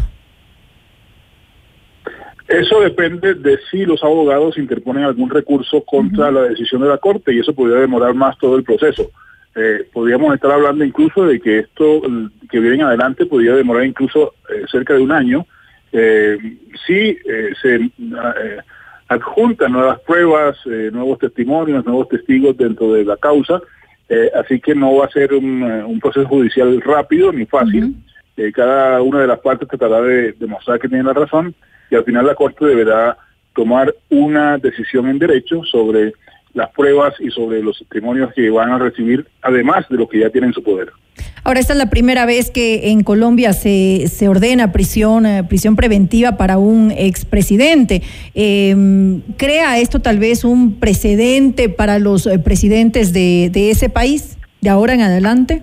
Eso depende de si los abogados interponen algún recurso contra la decisión de la Corte y eso podría demorar más todo el proceso. Podríamos estar hablando incluso de que esto que viene en adelante podría demorar incluso cerca de un año si se adjuntan nuevas pruebas, nuevos testimonios, nuevos testigos dentro de la causa, así que no va a ser un proceso judicial rápido ni fácil. Cada una de las partes tratará de demostrar que tiene la razón y al final la Corte deberá tomar una decisión en derecho sobre las pruebas y sobre los testimonios que van a recibir, además de lo que ya tienen en su poder. Ahora, esta es la primera vez que en Colombia se ordena prisión preventiva para un expresidente. ¿Crea esto tal vez un precedente para los presidentes de ese país, de ahora en adelante?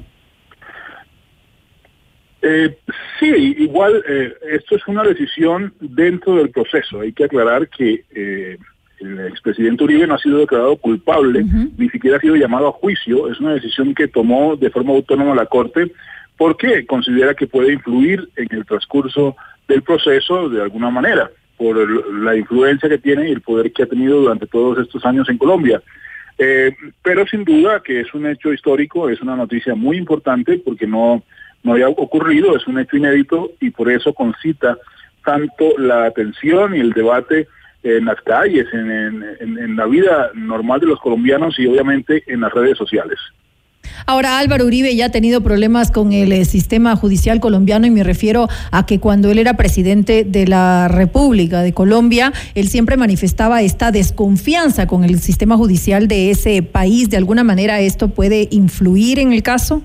Sí, igual esto es una decisión dentro del proceso. Hay que aclarar que el expresidente Uribe no ha sido declarado culpable, ni siquiera ha sido llamado a juicio. Es una decisión que tomó de forma autónoma la Corte porque considera que puede influir en el transcurso del proceso de alguna manera, por la influencia que tiene y el poder que ha tenido durante todos estos años en Colombia. Pero sin duda que es un hecho histórico, es una noticia muy importante porque no había ocurrido, es un hecho inédito y por eso concita tanto la atención y el debate en las calles, en la vida normal de los colombianos y obviamente en las redes sociales. Ahora, Álvaro Uribe ya ha tenido problemas con el sistema judicial colombiano y me refiero a que cuando él era presidente de la República de Colombia, él siempre manifestaba esta desconfianza con el sistema judicial de ese país. ¿De alguna manera esto puede influir en el caso?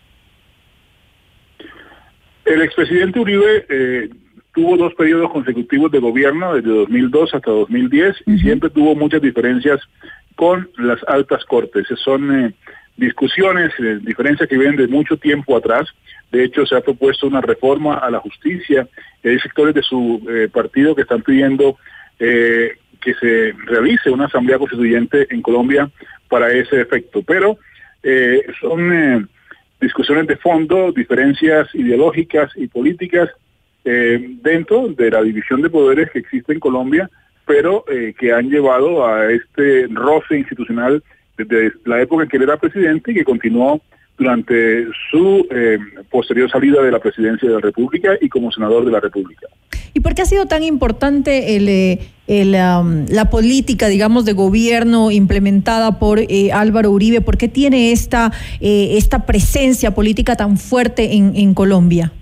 El expresidente Uribe tuvo 2 periodos consecutivos de gobierno, desde 2002 hasta 2010, y siempre tuvo muchas diferencias con las altas cortes. Son discusiones, diferencias que vienen de mucho tiempo atrás. De hecho, se ha propuesto una reforma a la justicia. Hay sectores de su partido que están pidiendo que se realice una asamblea constituyente en Colombia para ese efecto. Pero son discusiones de fondo, diferencias ideológicas y políticas dentro de la división de poderes que existe en Colombia, pero que han llevado a este roce institucional desde la época en que él era presidente y que continuó durante su posterior salida de la presidencia de la República y como senador de la República. ¿Y por qué ha sido tan importante la política, digamos, de gobierno implementada por Álvaro Uribe? ¿Por qué tiene esta presencia política tan fuerte en Colombia?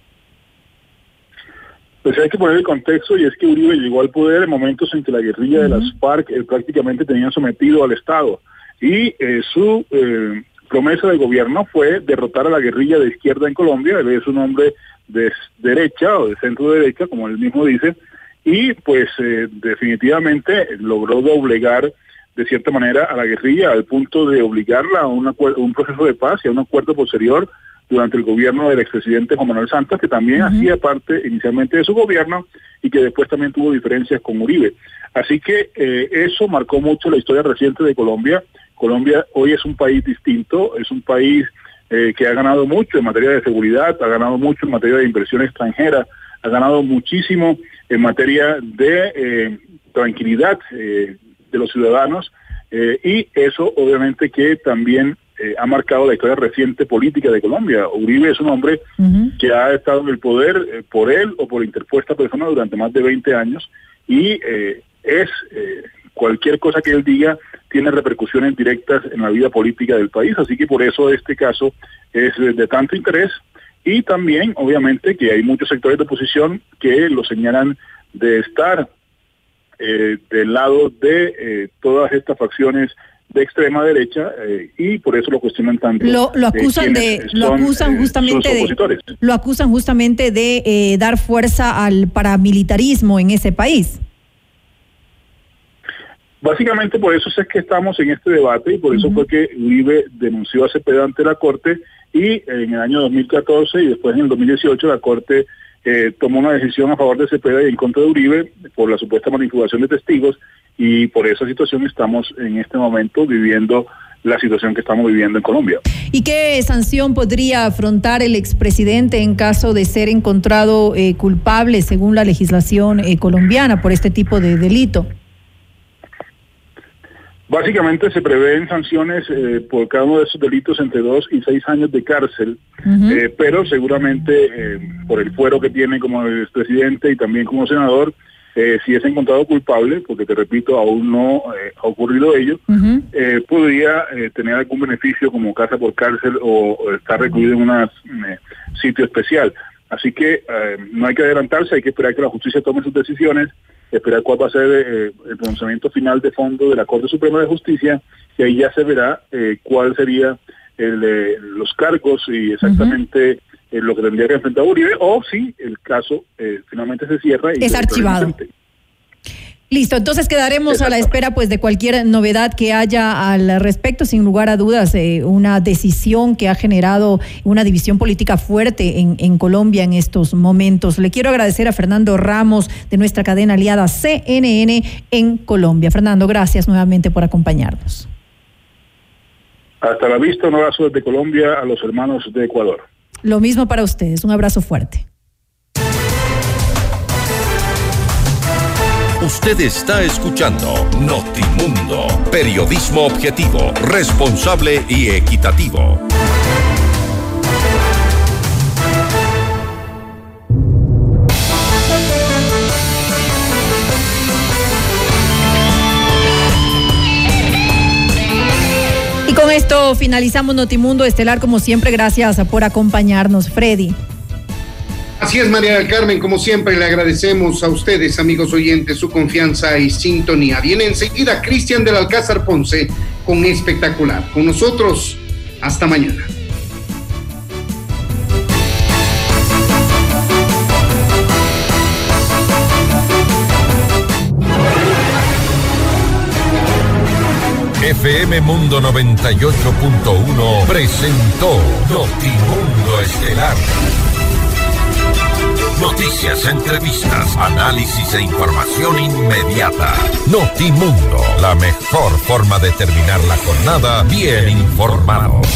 Pues hay que poner el contexto, y es que Uribe llegó al poder en momentos en que la guerrilla de las FARC prácticamente tenía sometido al Estado. Y su promesa de gobierno fue derrotar a la guerrilla de izquierda en Colombia. Él es un hombre de derecha o de centro derecha, como él mismo dice, y pues definitivamente logró doblegar de cierta manera a la guerrilla al punto de obligarla a un proceso de paz y a un acuerdo posterior durante el gobierno del expresidente Juan Manuel Santos, que también hacía parte inicialmente de su gobierno y que después también tuvo diferencias con Uribe. Así que eso marcó mucho la historia reciente de Colombia. Colombia hoy es un país distinto, es un país que ha ganado mucho en materia de seguridad, ha ganado mucho en materia de inversión extranjera, ha ganado muchísimo en materia de tranquilidad de los ciudadanos, y eso obviamente que también ha marcado la historia reciente política de Colombia. Uribe es un hombre que ha estado en el poder por él o por interpuesta persona durante más de 20 años y cualquier cosa que él diga tiene repercusiones directas en la vida política del país, así que por eso este caso es de tanto interés, y también obviamente que hay muchos sectores de oposición que lo señalan de estar del lado de todas estas facciones de extrema derecha, y por eso lo cuestionan tanto. Lo acusan justamente de dar fuerza al paramilitarismo en ese país. Básicamente por eso es que estamos en este debate, y por eso fue que Uribe denunció a Cepeda ante la Corte, y en el año 2014 y después en el 2018 la Corte tomó una decisión a favor de Cepeda y en contra de Uribe por la supuesta manipulación de testigos, y por esa situación estamos en este momento viviendo la situación que estamos viviendo en Colombia. ¿Y qué sanción podría afrontar el expresidente en caso de ser encontrado culpable según la legislación colombiana por este tipo de delito? Básicamente se prevén sanciones por cada uno de esos delitos entre 2 y 6 años de cárcel, pero seguramente por el fuero que tiene como expresidente y también como senador, si es encontrado culpable, porque te repito, aún no ha ocurrido ello, podría tener algún beneficio como casa por cárcel o estar recluido en un sitio especial. Así que no hay que adelantarse, hay que esperar que la justicia tome sus decisiones, esperar cuál va a ser el pronunciamiento final de fondo de la Corte Suprema de Justicia, y ahí ya se verá cuál sería los cargos y exactamente lo que tendría que enfrentar Uribe, o si el caso finalmente se cierra y es archivado. Listo, entonces quedaremos a la espera pues de cualquier novedad que haya al respecto. Sin lugar a dudas, una decisión que ha generado una división política fuerte en Colombia en estos momentos. Le quiero agradecer a Fernando Ramos de nuestra cadena aliada CNN en Colombia. Fernando, gracias nuevamente por acompañarnos. Hasta la vista, un abrazo desde Colombia a los hermanos de Ecuador. Lo mismo para ustedes, un abrazo fuerte. Usted está escuchando Notimundo, periodismo objetivo, responsable y equitativo. Y con esto finalizamos Notimundo Estelar, como siempre, gracias por acompañarnos, Freddy. Así es, María del Carmen, como siempre le agradecemos a ustedes, amigos oyentes, su confianza y sintonía. Viene enseguida Cristian del Alcázar Ponce con Espectacular. Con nosotros, hasta mañana. FM Mundo 98.1 presentó Notimundo Estelar. Noticias, entrevistas, análisis e información inmediata. Notimundo, la mejor forma de terminar la jornada bien informados.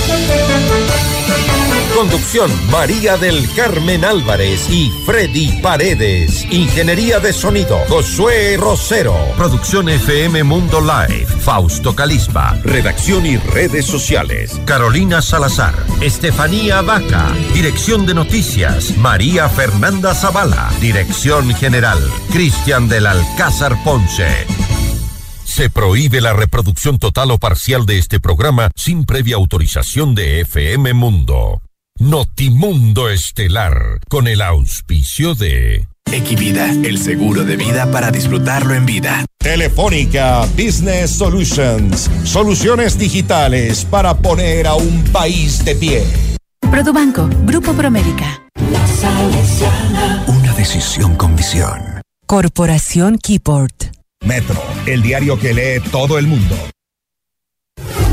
Conducción, María del Carmen Álvarez y Freddy Paredes. Ingeniería de sonido, Josué Rosero. Producción FM Mundo Live, Fausto Calispa. Redacción y redes sociales, Carolina Salazar, Estefanía Vaca. Dirección de noticias, María Fernanda Zavala. Dirección general, Cristian del Alcázar Ponce. Se prohíbe la reproducción total o parcial de este programa sin previa autorización de FM Mundo. Notimundo Estelar, con el auspicio de Equivida, el seguro de vida para disfrutarlo en vida. Telefónica Business Solutions, soluciones digitales para poner a un país de pie. Produbanco, Grupo Promérica. La Salesiana. Una decisión con visión. Corporación Keyport. Metro, el diario que lee todo el mundo.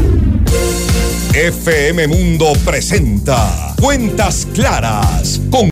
FM Mundo presenta Cuentas Claras con